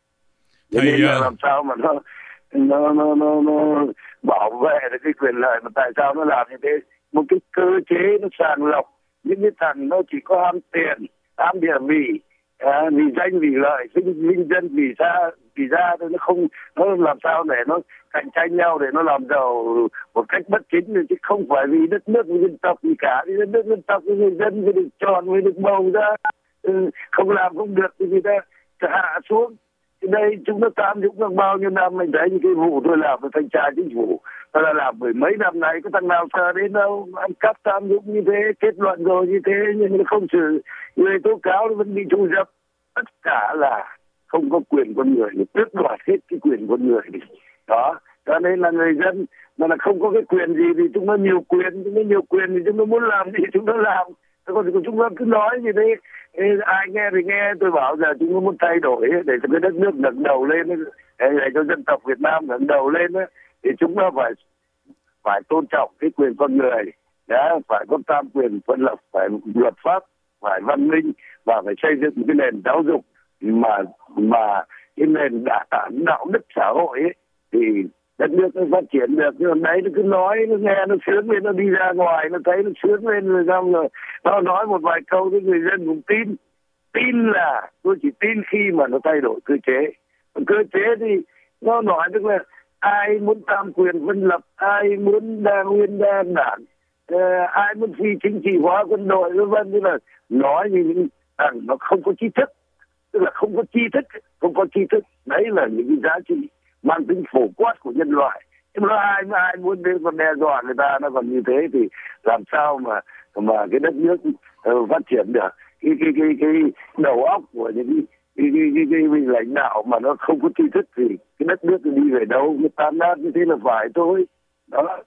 Thế nên là làm sao mà nó nó nó nó, nó bảo vệ được cái quyền lợi, mà tại sao nó làm như thế? Một cái cơ chế nó sàng lọc những cái thằng nó chỉ có ham tiền, ham địa vị, à, vì danh vì lợi, vinh vinh dân vì ra vì ra thôi, nó không, nó làm sao để nó cạnh tranh nhau để nó làm giàu một cách bất chính, chứ không phải vì đất nước vì dân tộc gì cả. Vì đất nước dân tộc với người dân mới được chọn, mới được bầu ra, ừ, không làm không được thì người ta hạ xuống. Thì đây chúng nó tham nhũng được bao nhiêu năm, mình thấy những cái vụ tôi làm với thanh tra chính phủ tôi đã làm mười mấy năm nay, có thằng nào sợ đến đâu, ăn cắp tham nhũng như thế, kết luận rồi như thế nhưng nó không xử, người tố cáo nó vẫn bị thu dập. Tất cả là không có quyền con người, tước đoạt hết cái quyền con người đi. Đó, cho nên là người dân mà là không có cái quyền gì thì chúng nó nhiều quyền, chúng nó nhiều quyền thì chúng nó muốn làm gì chúng nó làm. Còn chúng nó cứ nói như thế, ai nghe thì nghe. Tôi bảo giờ chúng nó muốn thay đổi để cho cái đất nước ngẩng đầu lên, để cho dân tộc Việt Nam ngẩng đầu lên thì chúng nó phải phải tôn trọng cái quyền con người, đã phải có tam quyền phân lập, phải luật pháp, phải văn minh và phải xây dựng một cái nền giáo dục mà mà cái nền đạo, đạo đức xã hội ấy, thì đất nước nó phát triển được. Nhưng mà đấy nó cứ nói, nó nghe nó sướng lên, nó đi ra ngoài nó thấy nó sướng lên rồi xong rồi nó nói một vài câu thì người dân cũng tin. Tin là tôi chỉ tin khi mà nó thay đổi cơ chế. Còn cơ chế thì nó nói tức là ai muốn tam quyền phân lập, ai muốn đa nguyên đa đảng, uh, ai muốn phi chính trị hóa quân đội vân vân, tức là nói như những thằng nó không có trí thức, tức là không có tri thức, không có tri thức. Đấy là những cái giá trị mang tính phổ quát của nhân loại. Nhưng mà ai mà ai muốn đến còn đe dọa người ta, nó còn như thế thì làm sao mà mà cái đất nước uh, phát triển được? Cái cái cái cái đầu óc của những cái cái cái, cái, cái, cái lãnh đạo mà nó không có tri thức thì cái đất nước đi về đâu? Nó tan nát như thế là phải thôi. Đó.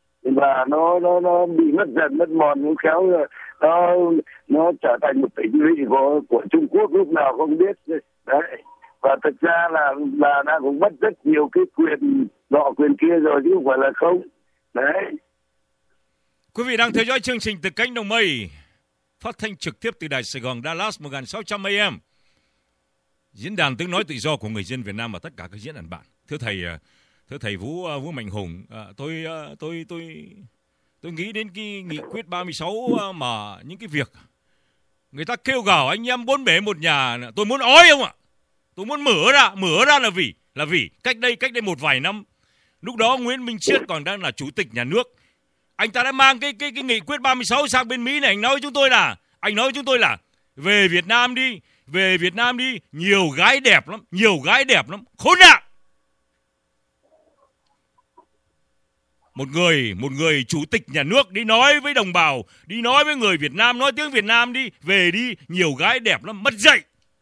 Và nó nó nó bị mất dần mất mòn, cũng khéo nó nó trở thành một tỉnh lỵ của của Trung Quốc lúc nào không biết. Đấy. Và thực ra là là đã cũng mất rất nhiều cái quyền nọ quyền kia rồi chứ không phải là không. Đấy. Quý vị đang theo dõi chương trình Từ Cánh Đồng Mây, phát thanh trực tiếp từ đài Sài Gòn Dallas một nghìn sáu trăm a em, diễn đàn tiếng nói tự do của người dân Việt Nam và tất cả các diễn đàn bạn. Thưa thầy, thưa thầy Vũ Vũ Mạnh Hùng, tôi tôi tôi tôi nghĩ đến cái nghị quyết ba mươi sáu mà những cái việc người ta kêu gào anh em bốn bể một nhà, tôi muốn ói không ạ? Tôi muốn mở ra, mở ra là vì là vì cách đây cách đây một vài năm, lúc đó Nguyễn Minh Chiết còn đang là chủ tịch nhà nước, anh ta đã mang cái cái cái nghị quyết ba mươi sáu sang bên Mỹ này, anh nói với chúng tôi là anh nói với chúng tôi là về Việt Nam đi, về Việt Nam đi, nhiều gái đẹp lắm, nhiều gái đẹp lắm, khốn nạn. Một người, một người chủ tịch nhà nước đi nói với đồng bào, đi nói với người Việt Nam, nói tiếng Việt Nam đi, về đi, nhiều gái đẹp lắm, mất dạy.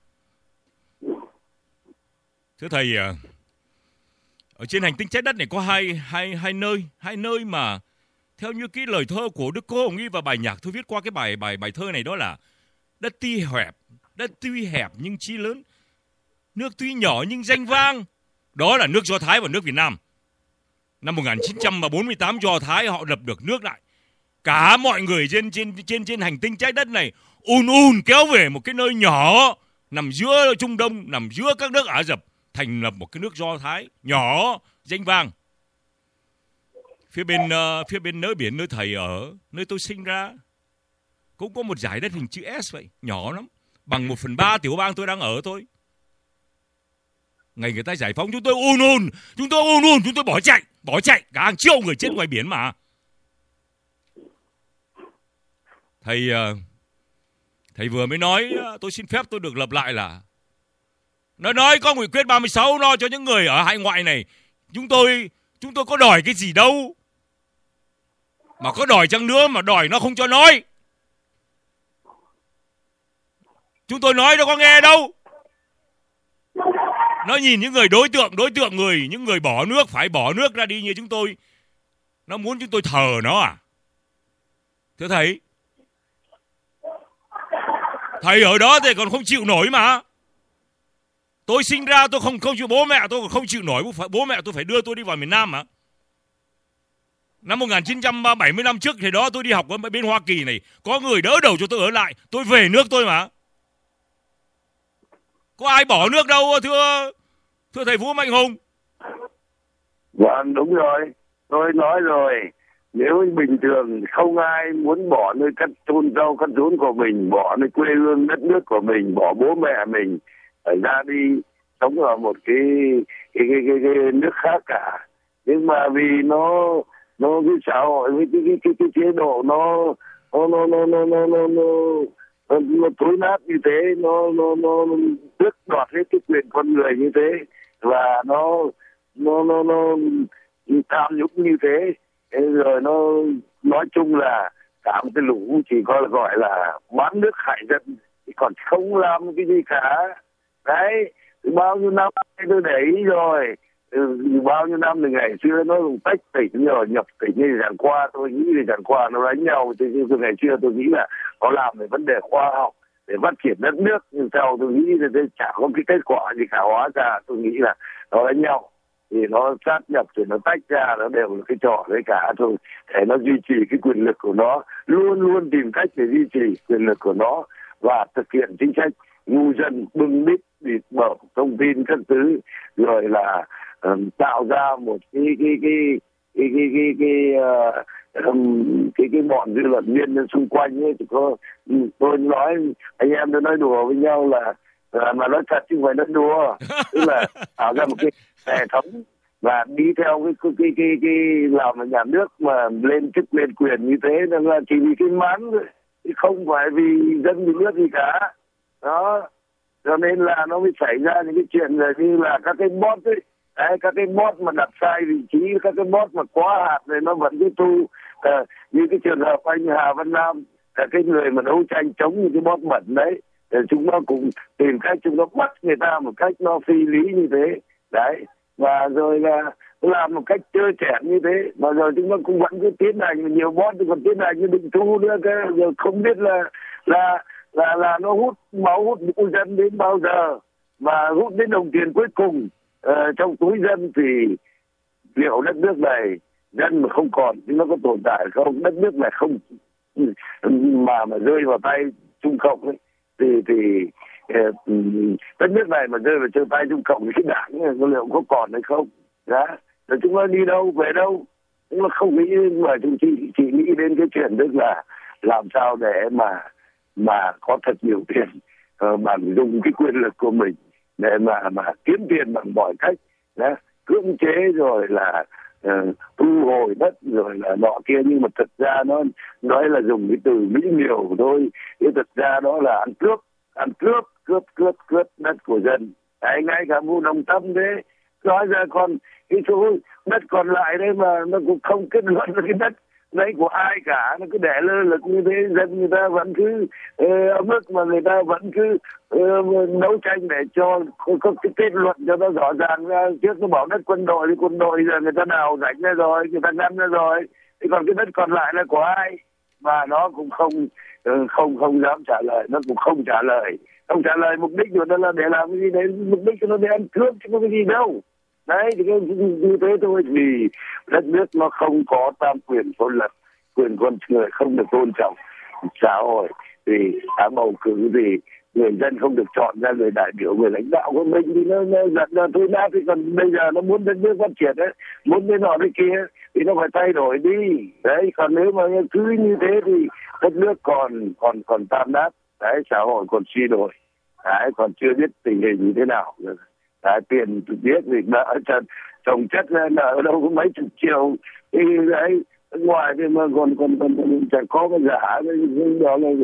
Thưa thầy, ở trên hành tinh trái đất này có hai, hai, hai nơi, hai nơi mà theo như cái lời thơ của Đức Cô Hồng Y và bài nhạc tôi viết qua cái bài bài bài thơ này, đó là đất tuy hẹp, đất tuy hẹp nhưng chí lớn, nước tuy nhỏ nhưng danh vang. Đó là nước Do Thái và nước Việt Nam. Năm một nghìn chín trăm bốn mươi tám Do Thái họ lập được nước lại. Cả mọi người trên trên trên trên hành tinh trái đất này ùn ùn kéo về một cái nơi nhỏ nằm giữa Trung Đông, nằm giữa các nước Ả Rập, thành lập một cái nước Do Thái nhỏ danh vang. Phía bên uh, phía bên nơi biển nơi thầy ở, nơi tôi sinh ra, cũng có một dải đất hình chữ S vậy, nhỏ lắm, bằng một phần ba tiểu bang tôi đang ở thôi. Ngày người ta giải phóng chúng tôi ùn ùn, chúng tôi ùn ùn, chúng tôi bỏ chạy, bỏ chạy, cả hàng triệu người chết ngoài biển mà. Thầy uh, thầy vừa mới nói, tôi xin phép tôi được lặp lại là nó nói có nghị quyết ba mươi sáu lo cho những người ở hải ngoại này. Chúng tôi chúng tôi có đòi cái gì đâu, mà có đòi chăng nữa mà đòi nó không cho nói. Chúng tôi nói nó có nghe đâu. Nó nhìn những người đối tượng, đối tượng người, những người bỏ nước, phải bỏ nước ra đi như chúng tôi. Nó muốn chúng tôi thờ nó à? Thưa thầy, thầy ở đó thì còn không chịu nổi mà. Tôi sinh ra tôi không không chịu, bố mẹ tôi còn không chịu nổi, bố mẹ tôi phải đưa tôi đi vào miền Nam mà. Năm một nghìn chín trăm bảy mươi năm trước thì đó tôi đi học ở bên Hoa Kỳ này, có người đỡ đầu cho tôi ở lại, tôi về nước tôi mà. Có ai bỏ nước đâu thưa thưa thầy Vũ Mạnh Hùng. Vâng, đúng rồi. Tôi nói rồi, nếu bình thường không ai muốn bỏ nơi cắt chôn rau cắt rốn của mình, bỏ nơi quê hương đất nước của mình, bỏ bố mẹ mình phải ra đi sống ở một cái cái, cái, cái, cái nước khác cả. Nhưng mà vì nó nó cái xã hội với cái cái cái, cái chế độ nó nó nó nó nó nó nó nó nó thối nát như thế, nó nó nó tước đoạt hết cái quyền con người như thế, và nó nó nó nó tham nhũng như thế, rồi nó nói chung là cả một cái lũ chỉ có gọi là bán nước hại dân, còn không làm cái gì cả. Đấy, bao nhiêu năm tôi để ý rồi, bao nhiêu năm thì ngày xưa nó tách tỉnh rồi nhập tỉnh, như chẳng qua tôi nghĩ là chẳng qua nó đánh nhau, thì từ ngày xưa tôi nghĩ là có làm về vấn đề khoa học để phát triển đất nước, nhưng sau tôi nghĩ là chả có cái kết quả gì cả. Hóa ra tôi nghĩ là nó đánh nhau thì nó sát nhập thì nó tách ra, nó đều là cái trò đấy cả thôi, để nó duy trì cái quyền lực của nó, luôn luôn tìm cách để duy trì quyền lực của nó và thực hiện chính sách ngu dân bưng bít bịt bợm thông tin các thứ, rồi là um, tạo ra một cái cái cái cái cái cái cái uh, um, cái cái bọn dư luận viên xung quanh ấy. Thì có tôi nói anh em tôi nói đùa với nhau là, là mà nói thật chứ không phải nói đùa, tức là tạo ra một cái hệ thống và đi theo cái cái cái cái, cái làm ở nhà nước mà lên chức lên quyền như thế là chỉ vì cái mán thôi, không phải vì dân vì nước gì cả. Đó, cho nên là nó mới xảy ra những cái chuyện là như là các cái bot ấy, đấy, các cái bot mà đặt sai vị trí, các cái bot mà quá hạt này nó vẫn cứ thu, à, như cái trường hợp anh Hà Văn Nam, cả cái người mà đấu tranh chống những cái bot bẩn đấy, để chúng nó cũng tìm cách chúng nó bắt người ta một cách nó phi lý như thế, đấy, và rồi là làm một cách trơ trẽn như thế, mà rồi chúng nó cũng vẫn cứ tiến hành, nhiều bot thì còn tiến hành như định thu nữa, cái giờ không biết là là là là nó hút máu hút của dân đến bao giờ, mà hút đến đồng tiền cuối cùng uh, trong túi dân, thì liệu đất nước này dân mà không còn thì nó có tồn tại không? Đất nước này không mà mà rơi vào tay Trung Cộng ấy, thì thì uh, đất nước này mà rơi vào trên tay Trung Cộng thì cái đảng này có liệu có còn hay không? Đó, rồi chúng nó đi đâu về đâu? Chúng nó không nghĩ, mà chúng chỉ chỉ nghĩ đến cái chuyện tức là làm sao để mà mà có thật nhiều tiền, uh, bằng dùng cái quyền lực của mình để mà mà kiếm tiền bằng mọi cách, đó, cưỡng chế rồi là uh, thu hồi đất rồi là nọ kia, nhưng mà thật ra nó nói là dùng cái từ mỹ miều thôi, chứ thật ra đó là ăn cướp, ăn cướp, cướp cướp cướp đất của dân. Đấy, ngay cả Vu Đồng Tâm thế, nói ra còn cái số đất còn lại đấy mà nó cũng không kết luận là cái đất đấy của ai cả, nó cứ để lơ lực như thế, dân người ta vẫn cứ uh, mức mà người ta vẫn cứ uh, đấu tranh để cho có, có cái kết luận cho nó rõ ràng ra. Trước nó bảo đất quân đội thì quân đội giờ người ta đào rãnh ra rồi, người ta ngăn ra rồi, thì còn cái đất còn lại là của ai? Mà nó cũng không uh, không không dám trả lời, nó cũng không trả lời, không trả lời mục đích của nó là để làm cái gì đấy, mục đích của nó để ăn cướp chứ có cái gì đâu. Đấy, thì cái, như thế thôi, vì đất nước nó không có tam quyền phân lập, quyền con người không được tôn trọng, xã hội thì đã bầu cử thì người dân không được chọn ra người đại biểu, người lãnh đạo của mình, thì nó, nó giật ra thôi nát. Thì còn bây giờ nó muốn đất nước phát triển ấy, muốn thế nọ thế kia thì nó phải thay đổi đi. Đấy, còn nếu mà cứ như thế thì đất nước còn còn còn tam nát, đấy, xã hội còn suy đồi, đấy, còn chưa biết tình hình như thế nào. Đấy, tiền biết thì nợ chồng chất ra nợ ở đâu có mấy chục triệu, thì đấy, ngoài thì mà còn còn còn, còn chẳng có cái giả, đó là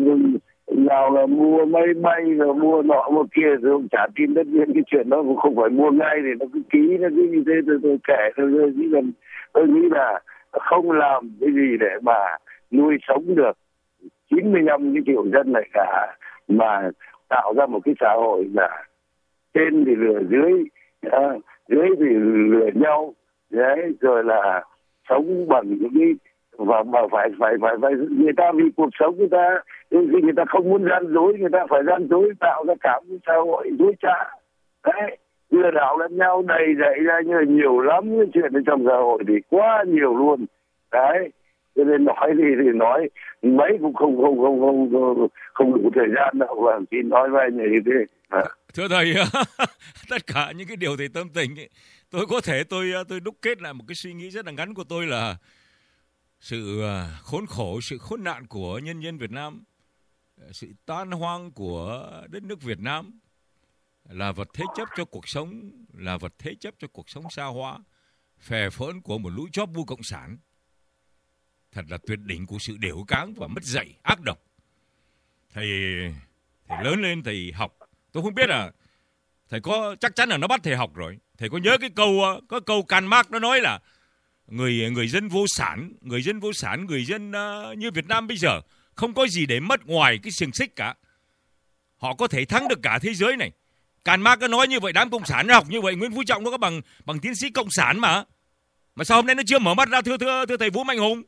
nào là mua máy bay rồi mua nọ mua kia, rồi ông trả tin đất viên. Cái chuyện đó cũng không phải mua ngay thì nó cứ ký, nó cứ như thế, tôi, tôi kể thôi. Chỉ cần tôi nghĩ là không làm cái gì để mà nuôi sống được chín mươi lăm cái triệu dân này cả, mà tạo ra một cái xã hội là trên thì lừa dưới, à, dưới thì lừa nhau, đấy, rồi là sống bằng những cái và mà phải phải phải phải người ta vì cuộc sống người ta đôi khi người ta không muốn gian dối, người ta phải gian dối tạo ra cả một xã hội dối trá, đấy, lừa đảo lẫn nhau đầy dậy ra như là nhiều lắm cái chuyện ở trong xã hội thì quá nhiều luôn, đấy, cho nên nói thì thì nói mấy cũng không không không không không, không đủ thời gian đâu, và chỉ nói với anh như thế. À. Thưa thầy, tất cả những cái điều thầy tâm tình ấy, tôi có thể tôi tôi đúc kết lại một cái suy nghĩ rất là ngắn của tôi là sự khốn khổ, sự khốn nạn của nhân dân Việt Nam, sự tan hoang của đất nước Việt Nam là vật thế chấp cho cuộc sống, là vật thế chấp cho cuộc sống xa hoa, phè phỡn của một lũ chóp bu cộng sản. Thật là tuyệt đỉnh của sự đểu cáng và mất dạy, ác độc. Thầy, thầy lớn lên thầy học, tôi không biết là thầy có chắc chắn là nó bắt thầy học rồi. Thầy có nhớ cái câu có câu Karl Marx nó nói là người người dân vô sản, người dân vô sản, người dân uh, như Việt Nam bây giờ không có gì để mất ngoài cái xiềng xích cả. Họ có thể thắng được cả thế giới này. Karl Marx có nói như vậy, đám cộng sản nó học như vậy. Nguyễn Phú Trọng nó có bằng bằng tiến sĩ cộng sản mà. Mà sao hôm nay nó chưa mở mắt ra, thưa thưa thưa thầy Vũ Mạnh Hùng?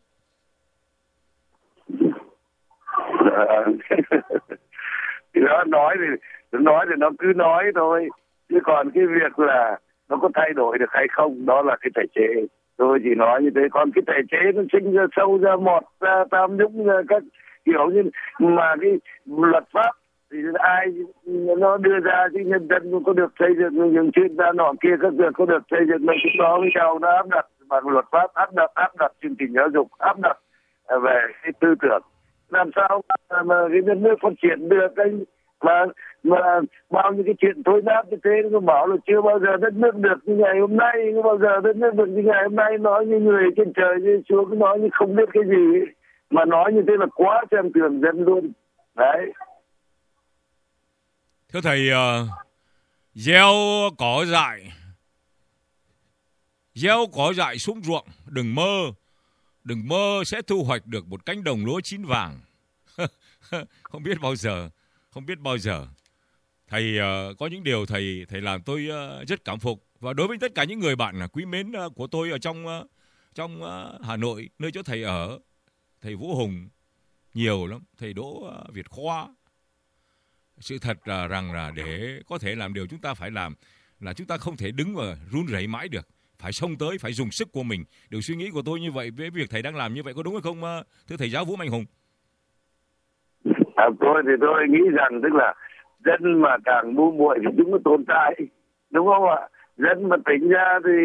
Thì nó nói thì nó nói thì nó cứ nói thôi, chứ còn cái việc là nó có thay đổi được hay không đó là cái thể chế. Tôi chỉ nói như thế, còn cái thể chế nó sinh ra sâu ra mọt ra tham nhũng ra các kiểu như mà cái luật pháp thì ai nó đưa ra chứ nhân dân có được xây dựng những chuyên gia nọ kia các việc có được xây dựng mấy cái đó với nhau nó áp đặt bằng luật pháp, áp đặt áp đặt chương trình giáo dục, áp đặt về cái tư tưởng, làm sao mà, mà cái đất nước phát triển được cái mà mà bao nhiêu cái chuyện thối nát như thế nó bảo là chưa bao giờ đất nước được như ngày hôm nay, không bao giờ đất nước được như ngày hôm nay, nói như người trên trời như xuống, nói như không biết cái gì ấy. Mà nói như thế là quá xem thường dân luôn, đấy. Thưa thầy, uh, gieo cỏ dại gieo cỏ dại xuống ruộng, đừng mơ đừng mơ sẽ thu hoạch được một cánh đồng lúa chín vàng. Không biết bao giờ không biết bao giờ thầy uh, có những điều thầy thầy làm tôi uh, rất cảm phục. Và đối với tất cả những người bạn quý mến uh, của tôi ở trong uh, trong uh, Hà Nội, nơi chỗ thầy ở, thầy Vũ Hùng nhiều lắm, thầy Đỗ uh, Việt Khoa. Sự thật là rằng là để có thể làm điều chúng ta phải làm là chúng ta không thể đứng và run rẩy mãi được, phải xông tới, phải dùng sức của mình. Điều suy nghĩ của tôi như vậy với việc thầy đang làm như vậy có đúng hay không, uh, thưa thầy giáo Vũ Mạnh Hùng? À, tôi thì tôi nghĩ rằng tức là dân mà càng ngu muội thì chúng nó tồn tại, đúng không ạ? Dân mà tỉnh ra thì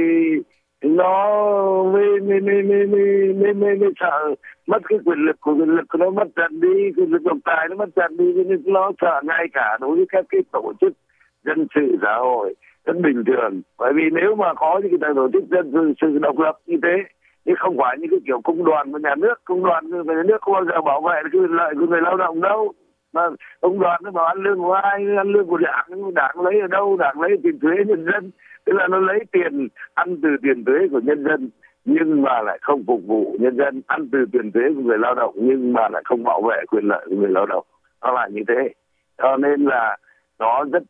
nó mới mới mới mới mới mới, mới, mới sợ mất cái quyền lực của quyền lực của nó mất dần đi, quyền lực độc tài nó mất dần đi, cho nên nó sợ ngay cả đối với các cái tổ chức dân sự xã hội rất bình thường. Bởi vì nếu mà có những cái tổ chức dân sự, sự độc lập như thế, chứ không phải những cái kiểu công đoàn của nhà nước, công đoàn của nhà nước không bao giờ bảo vệ cái quyền lợi của người lao động đâu. Mà công đoàn nó bảo ăn lương của ai, ăn lương của đảng, đảng lấy ở đâu, đảng lấy tiền thuế nhân dân, tức là nó lấy tiền ăn từ tiền thuế của nhân dân nhưng mà lại không phục vụ nhân dân, ăn từ tiền thuế của người lao động nhưng mà lại không bảo vệ quyền lợi của người lao động. Nó là như thế, cho nên là nó rất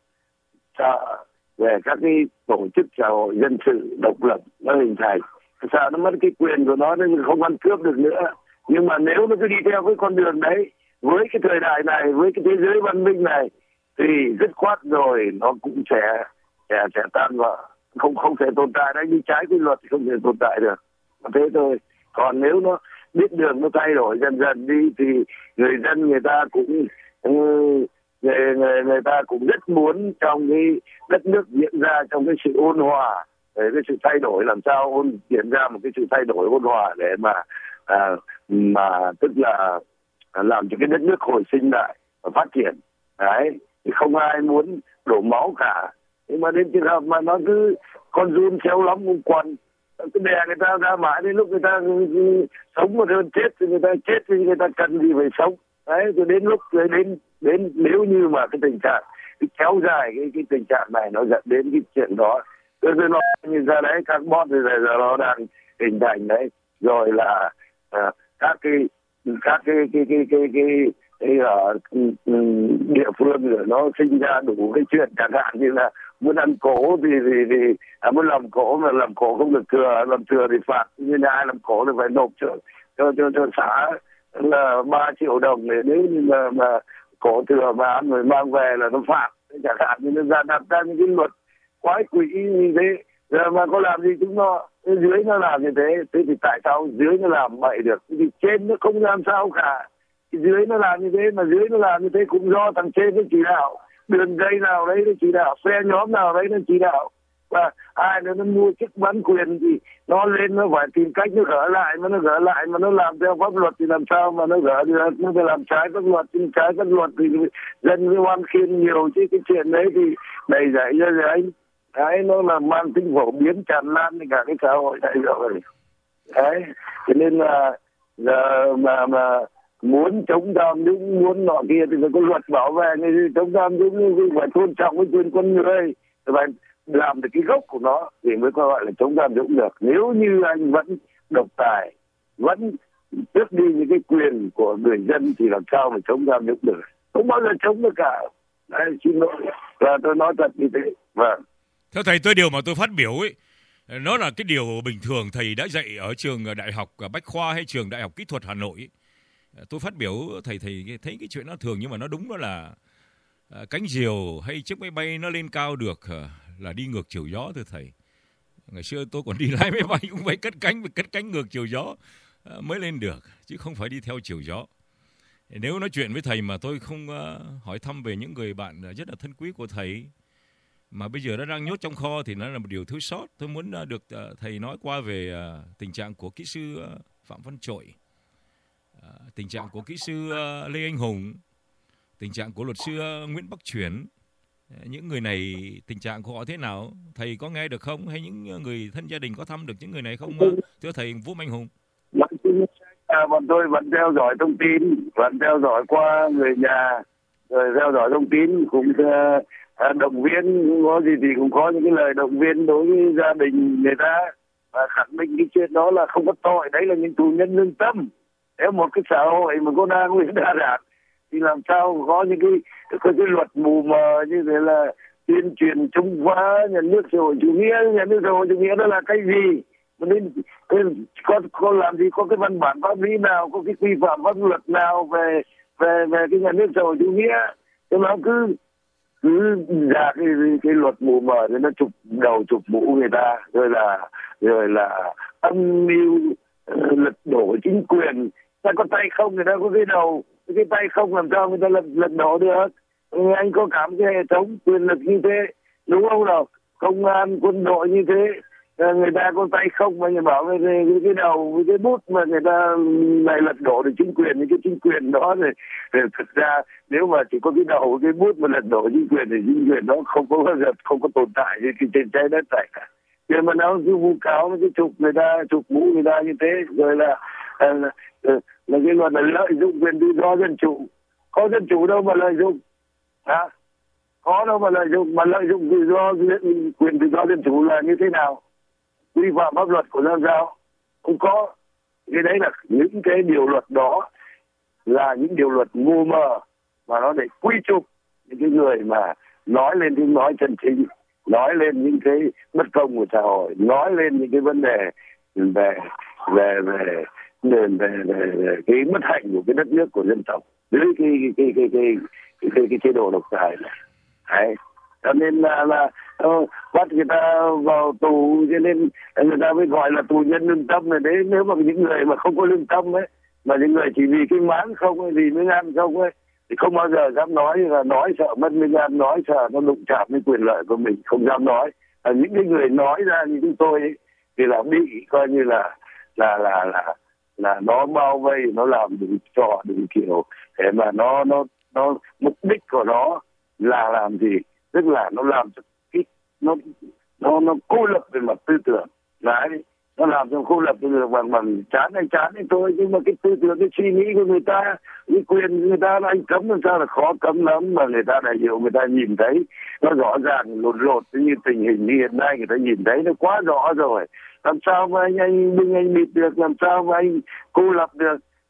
sợ về các cái tổ chức xã hội dân sự độc lập nó hình thành, sợ nó mất cái quyền của nó nên không ăn cướp được nữa. Nhưng mà nếu nó cứ đi theo cái con đường đấy, với cái thời đại này, với cái thế giới văn minh này thì dứt khoát rồi nó cũng sẽ sẽ, sẽ tan vỡ, không không thể tồn tại. Đấy, đi trái quy luật thì không thể tồn tại được, thế thôi. Còn nếu nó biết đường nó thay đổi dần dần đi thì người dân người ta cũng người người, người ta cũng rất muốn trong cái đất nước diễn ra trong cái sự ôn hòa, để cái sự thay đổi làm sao ôn diễn ra một cái sự thay đổi ôn hòa để mà à, mà tức là làm cho cái đất nước hồi sinh lại và phát triển. Đấy, thì không ai muốn đổ máu cả. Nhưng mà đến trường hợp mà nó cứ con run xéo lắm cũng quần, cứ đè người ta ra mãi đến lúc người ta sống một hơn chết thì người ta chết thì người ta cần gì phải sống. Đấy, rồi đến lúc đến đến nếu như mà cái tình trạng cái kéo dài cái cái tình trạng này nó dẫn đến cái chuyện đó, tôi nói như ra đấy carbon thì giờ nó đang hình thành đấy, rồi là à, các cái các cái cái cái cái, cái, thì ở địa phương rồi nó sinh ra đủ cái chuyện, chẳng hạn như là muốn ăn cổ thì thì, thì à, muốn làm cổ mà làm cổ không được thừa, làm thừa thì phạt, như là ai làm cổ thì phải nộp cho cho cho, cho xã là ba triệu đồng, để nếu như mà, mà cổ thừa mà ăn rồi mang về là nó phạt, chẳng hạn như nó ra đặt ra những cái luật quái quỷ như thế. Giờ mà có làm gì chúng nó, dưới nó làm như thế, thế thì tại sao dưới nó làm bậy được? Thì trên nó không làm sao cả. Thì dưới nó làm như thế, mà dưới nó làm như thế cũng do thằng trên nó chỉ đạo, đường dây nào đấy nó chỉ đạo, phe nhóm nào đấy nó chỉ đạo. Và ai nữa nó mua chức bán quyền thì nó lên nó phải tìm cách nó gỡ lại, mà nó gỡ lại mà nó làm theo pháp luật thì làm sao mà nó gỡ được? Nó phải làm trái pháp luật, nhưng trái pháp luật thì dân mới oan khiên nhiều, chứ cái chuyện đấy thì đầy dạy cho anh. Đấy, nó là mang tính phổ biến tràn lan đến cả cái xã hội này rồi. Đấy, cho nên là giờ mà mà muốn chống tham nhũng, muốn nọ kia thì phải có luật bảo vệ. Người chống tham nhũng phải tôn trọng cái quyền con người, phải làm được cái gốc của nó thì mới có gọi là chống tham nhũng được. Nếu như anh vẫn độc tài, vẫn tước đi những cái quyền của người dân thì làm sao mà chống tham nhũng được? Không bao giờ chống được cả. Đấy, xin lỗi là tôi nói thật như thế. Vâng. Theo thầy, tôi điều mà tôi phát biểu ấy, nó là cái điều bình thường thầy đã dạy ở trường Đại học Bách Khoa hay trường Đại học Kỹ thuật Hà Nội ấy. Tôi phát biểu thầy thầy thấy cái chuyện nó thường, nhưng mà nó đúng, đó là cánh diều hay chiếc máy bay nó lên cao được là đi ngược chiều gió, thưa thầy. Ngày xưa tôi còn đi lái máy bay cũng phải cất cánh, phải cất cánh ngược chiều gió mới lên được, chứ không phải đi theo chiều gió. Nếu nói chuyện với thầy mà tôi không hỏi thăm về những người bạn rất là thân quý của thầy, mà bây giờ nó đang nhốt trong kho, thì nó là một điều thiếu sót. Tôi muốn được thầy nói qua về tình trạng của kỹ sư Phạm Văn Trội, tình trạng của kỹ sư Lê Anh Hùng, tình trạng của luật sư Nguyễn Bắc Chuyển. Những người này tình trạng của họ thế nào? Thầy có nghe được không? Hay những người thân gia đình có thăm được những người này không? Thưa thầy Vũ Mạnh Hùng. À, bọn tôi vẫn theo dõi thông tin, vẫn theo dõi qua người nhà, rồi theo dõi thông tin, cũng uh, động viên, có gì thì cũng có những cái lời động viên đối với gia đình người ta, và khẳng định cái chuyện đó là không có tội. Đấy là những tù nhân lương tâm. Nếu một cái xã hội mà có đa nguyên đa đảng thì làm sao có những cái có cái luật mù mờ như thế là tuyên truyền chống phá nhà nước xã hội chủ nghĩa. Nhà nước xã hội chủ nghĩa đó là cái gì? Nên có có làm gì có cái văn bản pháp lý nào, có cái quy phạm pháp luật nào về về về cái nhà nước xã hội chủ nghĩa? Cho nó cứ cứ ra cái cái luật mù mờ thì nó chụp đầu chụp mũ người ta, rồi là rồi là âm mưu lật đổ chính quyền. Ta có tay không người ta có cái đầu, cái tay không làm sao người ta lật lật đổ được? Anh có cảm cái hệ thống quyền lực như thế, đúng không nào? Công an, quân đội như thế, người ta có tay không mà người bảo cái, cái đầu với cái bút mà người ta này lật đổ được chính quyền, thì cái chính quyền đó thì, thì thực ra nếu mà chỉ có cái đầu cái bút mà lật đổ chính quyền thì chính quyền đó không có bao giờ không có tồn tại như cái trên trái đất này cả. Nhưng mà nó cứ vu cáo, nó cứ chụp người ta, chụp mũ người ta như thế, rồi là là, là, là cái luật là lợi dụng quyền tự do dân chủ. Có dân chủ đâu mà lợi dụng, hả? Có đâu mà lợi dụng, mà lợi dụng tự do quyền tự do dân chủ là như thế nào? Vi phạm pháp luật của dân sao? Không có. Cái đấy là những cái điều luật đó là những điều luật mù mờ mà nó để quy chụp những cái người mà nói lên tiếng nói chân chính, nói lên những cái bất công của xã hội, nói lên những cái vấn đề về về về về, về, về, về cái bất hạnh của cái đất nước của dân tộc dưới cái cái cái cái cái cái, cái, cái chế độ độc tài này. Đấy. Cho nên là là uh, bắt người ta vào tù, cho nên người ta mới gọi là tù nhân lương tâm này đấy. Nếu mà những người mà không có lương tâm ấy, mà những người chỉ vì cái máng không ấy, vì miếng ăn không ấy, thì không bao giờ dám nói, là nói sợ mất miếng ăn, nói sợ nó đụng chạm đến quyền lợi của mình, không dám nói. À, những cái người nói ra như chúng tôi ấy, thì là bị coi như là là là là là nó bao vây, nó làm đủ trò đủ kiểu để mà nó nó nó mục đích của nó là làm gì? Tức là nó làm cho cái nó nó nó cô lập về mặt tư tưởng. Đấy, nó làm cho cô lập tư tưởng bằng bằng chán hay chán hay thôi, nhưng mà cái tư tưởng, cái suy nghĩ của người ta, cái quyền người ta, anh cấm làm sao là khó cấm lắm, mà người ta đã hiểu, người ta nhìn thấy nó rõ ràng lột lột như tình hình như hiện nay, người ta nhìn thấy nó quá rõ rồi. Làm sao mà anh anh bưng anh bịt được, làm sao mà anh cô lập được?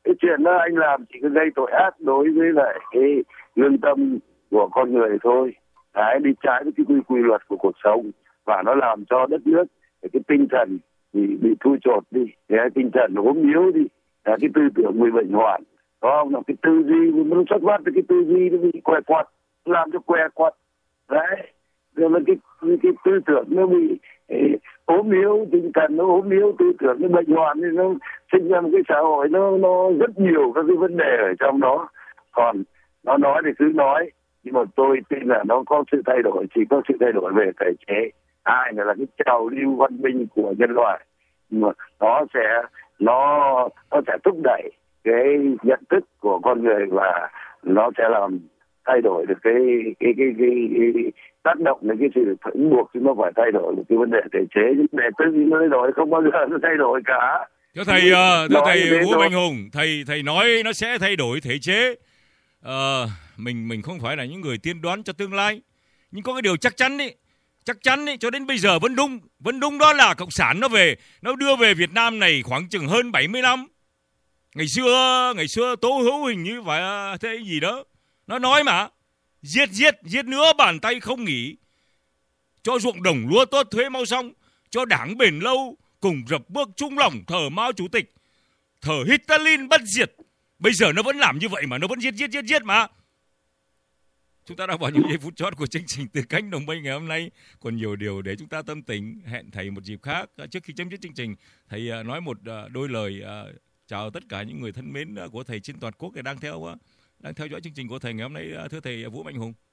Cái chuyện đó anh làm chỉ có gây tội ác đối với lại cái lương tâm của con người thôi. Đấy, đi trái với cái quy quy luật của cuộc sống, và nó làm cho đất nước cái tinh thần bị bị thui chột đi, cái tinh thần nó ốm yếu đi, cái tư tưởng bị bệnh hoạn, có không? Là cái tư duy nó xuất phát từ cái tư duy nó bị què quặt, làm cho què quặt. Đấy, rồi là cái, cái cái tư tưởng nó bị ấy, ốm yếu, tinh thần nó ốm yếu, tư tưởng nó bệnh hoạn, thì nó sinh ra một cái xã hội nó nó rất nhiều các cái vấn đề ở trong đó. Còn nó nói thì cứ nói, nhưng mà tôi tin là nó có sự thay đổi, chỉ có sự thay đổi về thể chế. Ai là cái trào lưu văn minh của nhân loại, mà nó sẽ nó nó sẽ thúc đẩy cái nhận thức của con người, và nó sẽ làm thay đổi được cái cái cái cái, cái, cái tác động đến cái sự thuận buộc, chứ nó phải thay đổi một cái vấn đề thể chế. Nhưng để tư duy nó thay đổi không bao giờ nó thay đổi cả. Thưa thầy, uh, thưa thầy Vũ Mạnh Hùng, thầy thầy nói nó sẽ thay đổi thể chế. Uh, mình mình không phải là những người tiên đoán cho tương lai, nhưng có cái điều chắc chắn đấy, chắc chắn đấy, cho đến bây giờ vẫn đúng, vẫn đúng, đó là cộng sản nó về, nó đưa về Việt Nam này khoảng chừng hơn bảy mươi năm. Ngày xưa, ngày xưa Tố Hữu hình như phải thế gì đó, nó nói mà giết giết giết nữa bàn tay không nghỉ, cho ruộng đồng lúa tốt thuế mau xong, cho đảng bền lâu cùng dập bước chung lòng thờ Mao Chủ tịch, thờ Stalin bất diệt. Bây giờ nó vẫn làm như vậy mà, nó vẫn giết giết giết giết mà. Chúng ta đang vào những giây phút chót của chương trình Từ Cánh Đồng Mây ngày hôm nay, còn nhiều điều để chúng ta tâm tình. Hẹn thầy một dịp khác. Trước khi chấm dứt chương trình, thầy nói một đôi lời chào tất cả những người thân mến của thầy trên toàn quốc để đang theo đang theo dõi chương trình của thầy ngày hôm nay, thưa thầy Vũ Mạnh Hùng.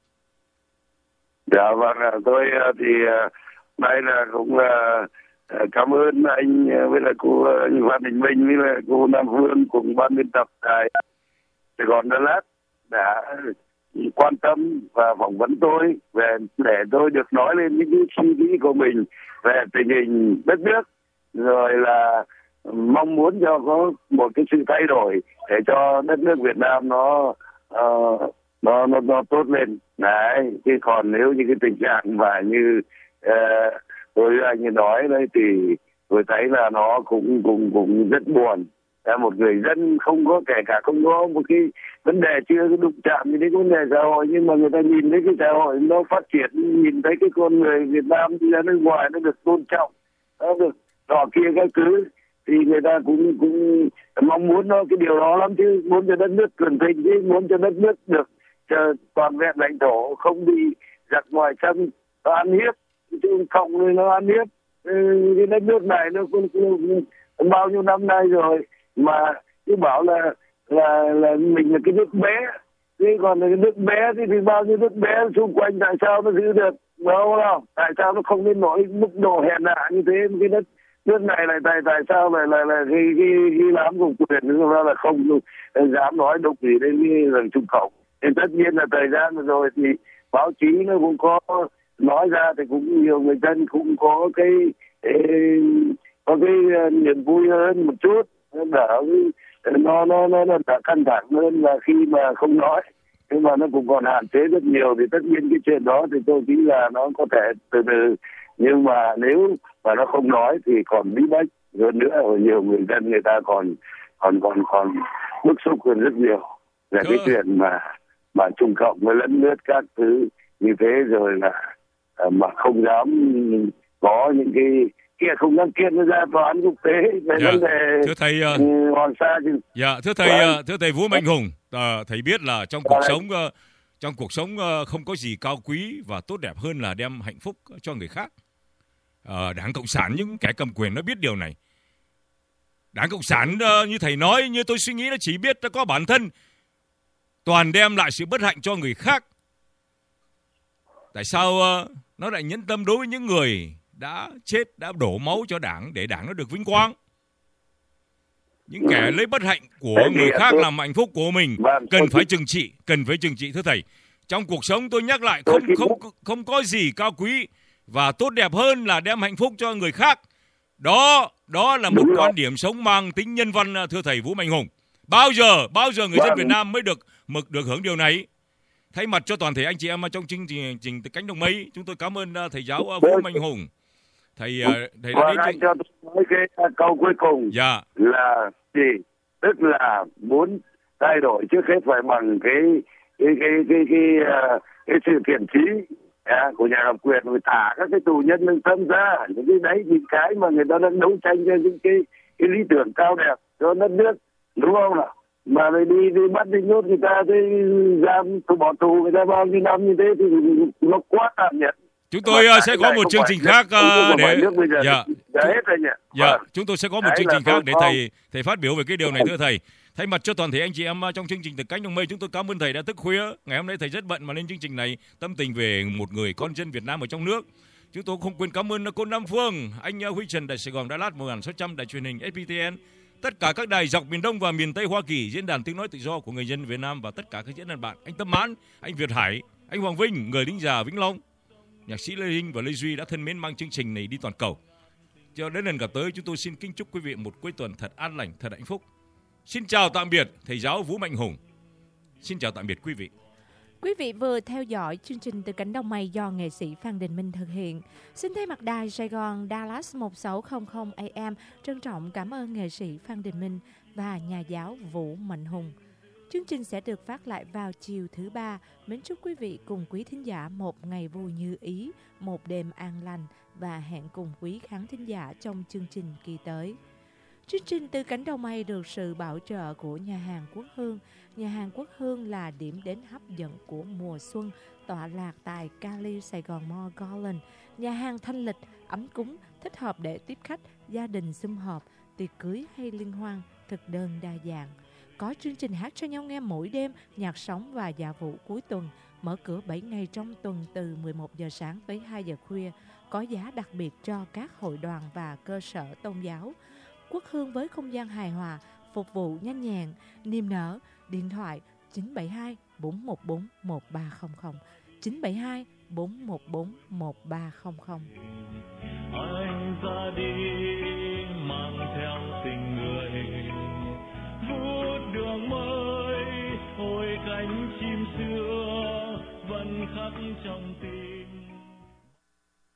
Dạ vâng, tôi thì đây là cũng cảm ơn anh với lại cô Phan Đình Minh với lại cô Nam Phương cùng ban biên tập đài Sài Gòn Đà Lạt đã quan tâm và phỏng vấn tôi về để tôi được nói lên những cái suy nghĩ của mình về tình hình đất nước, rồi là mong muốn cho có một cái sự thay đổi để cho đất nước Việt Nam nó uh, nó nó nó tốt lên. Đấy, chứ còn nếu như cái tình trạng mà như uh, tôi anh ấy nói đấy thì tôi thấy là nó cũng cũng cũng rất buồn. Là một người dân không có, kể cả không có một cái vấn đề chưa đụng chạm đến cái vấn đề xã hội, nhưng mà người ta nhìn thấy cái xã hội nó phát triển, nhìn thấy cái con người Việt Nam đi ra nước ngoài nó được tôn trọng, nó được nọ kia các thứ, thì người ta cũng cũng mong muốn nó cái điều đó lắm chứ, muốn cho đất nước cường thịnh, chứ muốn cho đất nước được cho toàn vẹn lãnh thổ, không bị giặc ngoài xâm nó ăn hiếp, chứ không thì nó ăn hiếp. Cái đất nước này nó cũng, cũng, cũng bao nhiêu năm nay rồi mà cứ bảo là là là mình là cái nước bé, thế còn là cái nước bé thì, thì bao nhiêu nước bé xung quanh tại sao nó giữ được, đúng không? Tại sao nó không đến nỗi mức độ hèn hạ như thế? Cái đất nước này lại tại tại sao lại là là khi khi khi làm công quyền nó là không dám nói độc gì đến cái lần Trung Cộng. Thì tất nhiên là thời gian rồi thì báo chí nó cũng có nói ra, thì cũng nhiều người dân cũng có cái có cái niềm vui hơn một chút, đỡ nó nó nó nó đỡ căng thẳng hơn là khi mà không nói. Nhưng mà nó cũng còn hạn chế rất nhiều, thì tất nhiên cái chuyện đó thì tôi nghĩ là nó có thể từ từ, nhưng mà nếu mà nó không nói thì còn bí bách hơn nữa, và nhiều người dân người ta còn còn còn còn bức xúc hơn rất nhiều về cái chuyện mà mà Trung Cộng với lẫn lướt các thứ như thế, rồi là mà không dám có những cái kia, không dám kiện nó ra tòa án quốc tế về dạ. vấn đề thưa thầy uh, Hoàng Sa. Thì... Dạ, thưa thầy, uh, thưa thầy Vũ Mạnh Hùng, uh, thầy biết là trong cuộc sống uh, trong cuộc sống uh, không có gì cao quý và tốt đẹp hơn là đem hạnh phúc cho người khác. Uh, Đảng Cộng sản, những kẻ cầm quyền nó biết điều này. Đảng Cộng sản uh, như thầy nói, như tôi suy nghĩ, nó chỉ biết nó có bản thân, toàn đem lại sự bất hạnh cho người khác. Tại sao uh, nó lại nhẫn tâm đối với những người đã chết, đã đổ máu cho đảng để đảng nó được vinh quang? Những kẻ lấy bất hạnh của người khác làm hạnh phúc của mình cần phải trừng trị, cần phải trừng trị thưa thầy. Trong cuộc sống tôi nhắc lại, không không không có gì cao quý và tốt đẹp hơn là đem hạnh phúc cho người khác. Đó, đó là một quan điểm sống mang tính nhân văn thưa thầy Vũ Mạnh Hùng. Bao giờ, bao giờ người dân Việt Nam mới được mực được hưởng điều này? Thay mặt cho toàn thể anh chị em trong chương trình, trình Từ Cánh Đồng Mây, chúng tôi cảm ơn thầy giáo Vũ Mạnh Hùng. Thầy thầy đã đến anh cho tôi nói cái câu cuối cùng dạ. là gì? tức là muốn thay đổi trước hết phải bằng cái cái cái cái cái, cái, cái sự thiện trí à, của nhà cầm quyền, rồi thả các cái tù nhân lương tâm ra. Những cái đấy những cái mà người ta đang đấu tranh cho những cái cái lý tưởng cao đẹp cho đất nước, đúng không nào? Mà lại đi đi bắt đi nhốt người ta, thế giam tù bỏ tù người ta bao nhiêu năm như thế thì nó quá tàn nhẫn. Chúng tôi uh, sẽ có một chương trình khác uh, để dạ. Dạ, chúng tôi sẽ có một chương trình khác để thầy thầy phát biểu về cái điều này, thưa thầy. Thay mặt cho toàn thể anh chị em trong chương trình Từ Cánh Đồng Mây, chúng tôi cảm ơn thầy đã thức khuya. Ngày hôm nay thầy rất bận mà lên chương trình này tâm tình về một người con dân Việt Nam ở trong nước. Chúng tôi không quên cảm ơn cô Nam Phương, anh Huy Trần, Đài Sài Gòn, Đà Lạt một nghìn sáu trăm, Đài truyền hình ét pê tê en, tất cả các đài dọc miền Đông và miền Tây Hoa Kỳ, diễn đàn tiếng nói tự do của người dân Việt Nam và tất cả các diễn đàn bạn, anh Tâm Mãn, anh Việt Hải, anh Hoàng Vinh, người lính già Vĩnh Long, nhạc sĩ Lê Hinh và Lê Duy đã thân mến mang chương trình này đi toàn cầu. Cho đến lần gặp tới, chúng tôi xin kính chúc quý vị một cuối tuần thật an lành, thật hạnh phúc. Xin chào tạm biệt thầy giáo Vũ Mạnh Hùng. Xin chào tạm biệt quý vị. Quý vị vừa theo dõi chương trình Từ Cánh Đồng Mây do nghệ sĩ Phan Đình Minh thực hiện. Xin thay mặt đài Sài Gòn Dallas một sáu không không A M trân trọng cảm ơn nghệ sĩ Phan Đình Minh và nhà giáo Vũ Mạnh Hùng. Chương trình sẽ được phát lại vào chiều thứ ba. Mến chúc quý vị cùng quý thính giả một ngày vui như ý, một đêm an lành và hẹn cùng quý khán thính giả trong chương trình kỳ tới. Chương trình Từ Cánh Đồng Mây được sự bảo trợ của nhà hàng Quốc Hương. Nhà hàng Quốc Hương là điểm đến hấp dẫn của mùa xuân, tọa lạc tại Cali, Sài Gòn Mall Garland. Nhà hàng thanh lịch, ấm cúng, thích hợp để tiếp khách, gia đình sum họp, tiệc cưới hay liên hoan, thực đơn đa dạng. Có chương trình hát cho nhau nghe mỗi đêm, nhạc sống và dạ vụ cuối tuần. Mở cửa bảy ngày trong tuần từ mười một giờ sáng tới hai giờ khuya. Có giá đặc biệt cho các hội đoàn và cơ sở tôn giáo. Quốc Hương với không gian hài hòa, phục vụ nhanh nhẹn, niềm nở. Điện thoại chín bảy hai bốn một bốn một ba không không, chín bảy hai bốn một bốn một ba không không. Anh ra đi mang theo tình người, vút đường mới hồi cánh chim xưa vẫn khắc trong tim.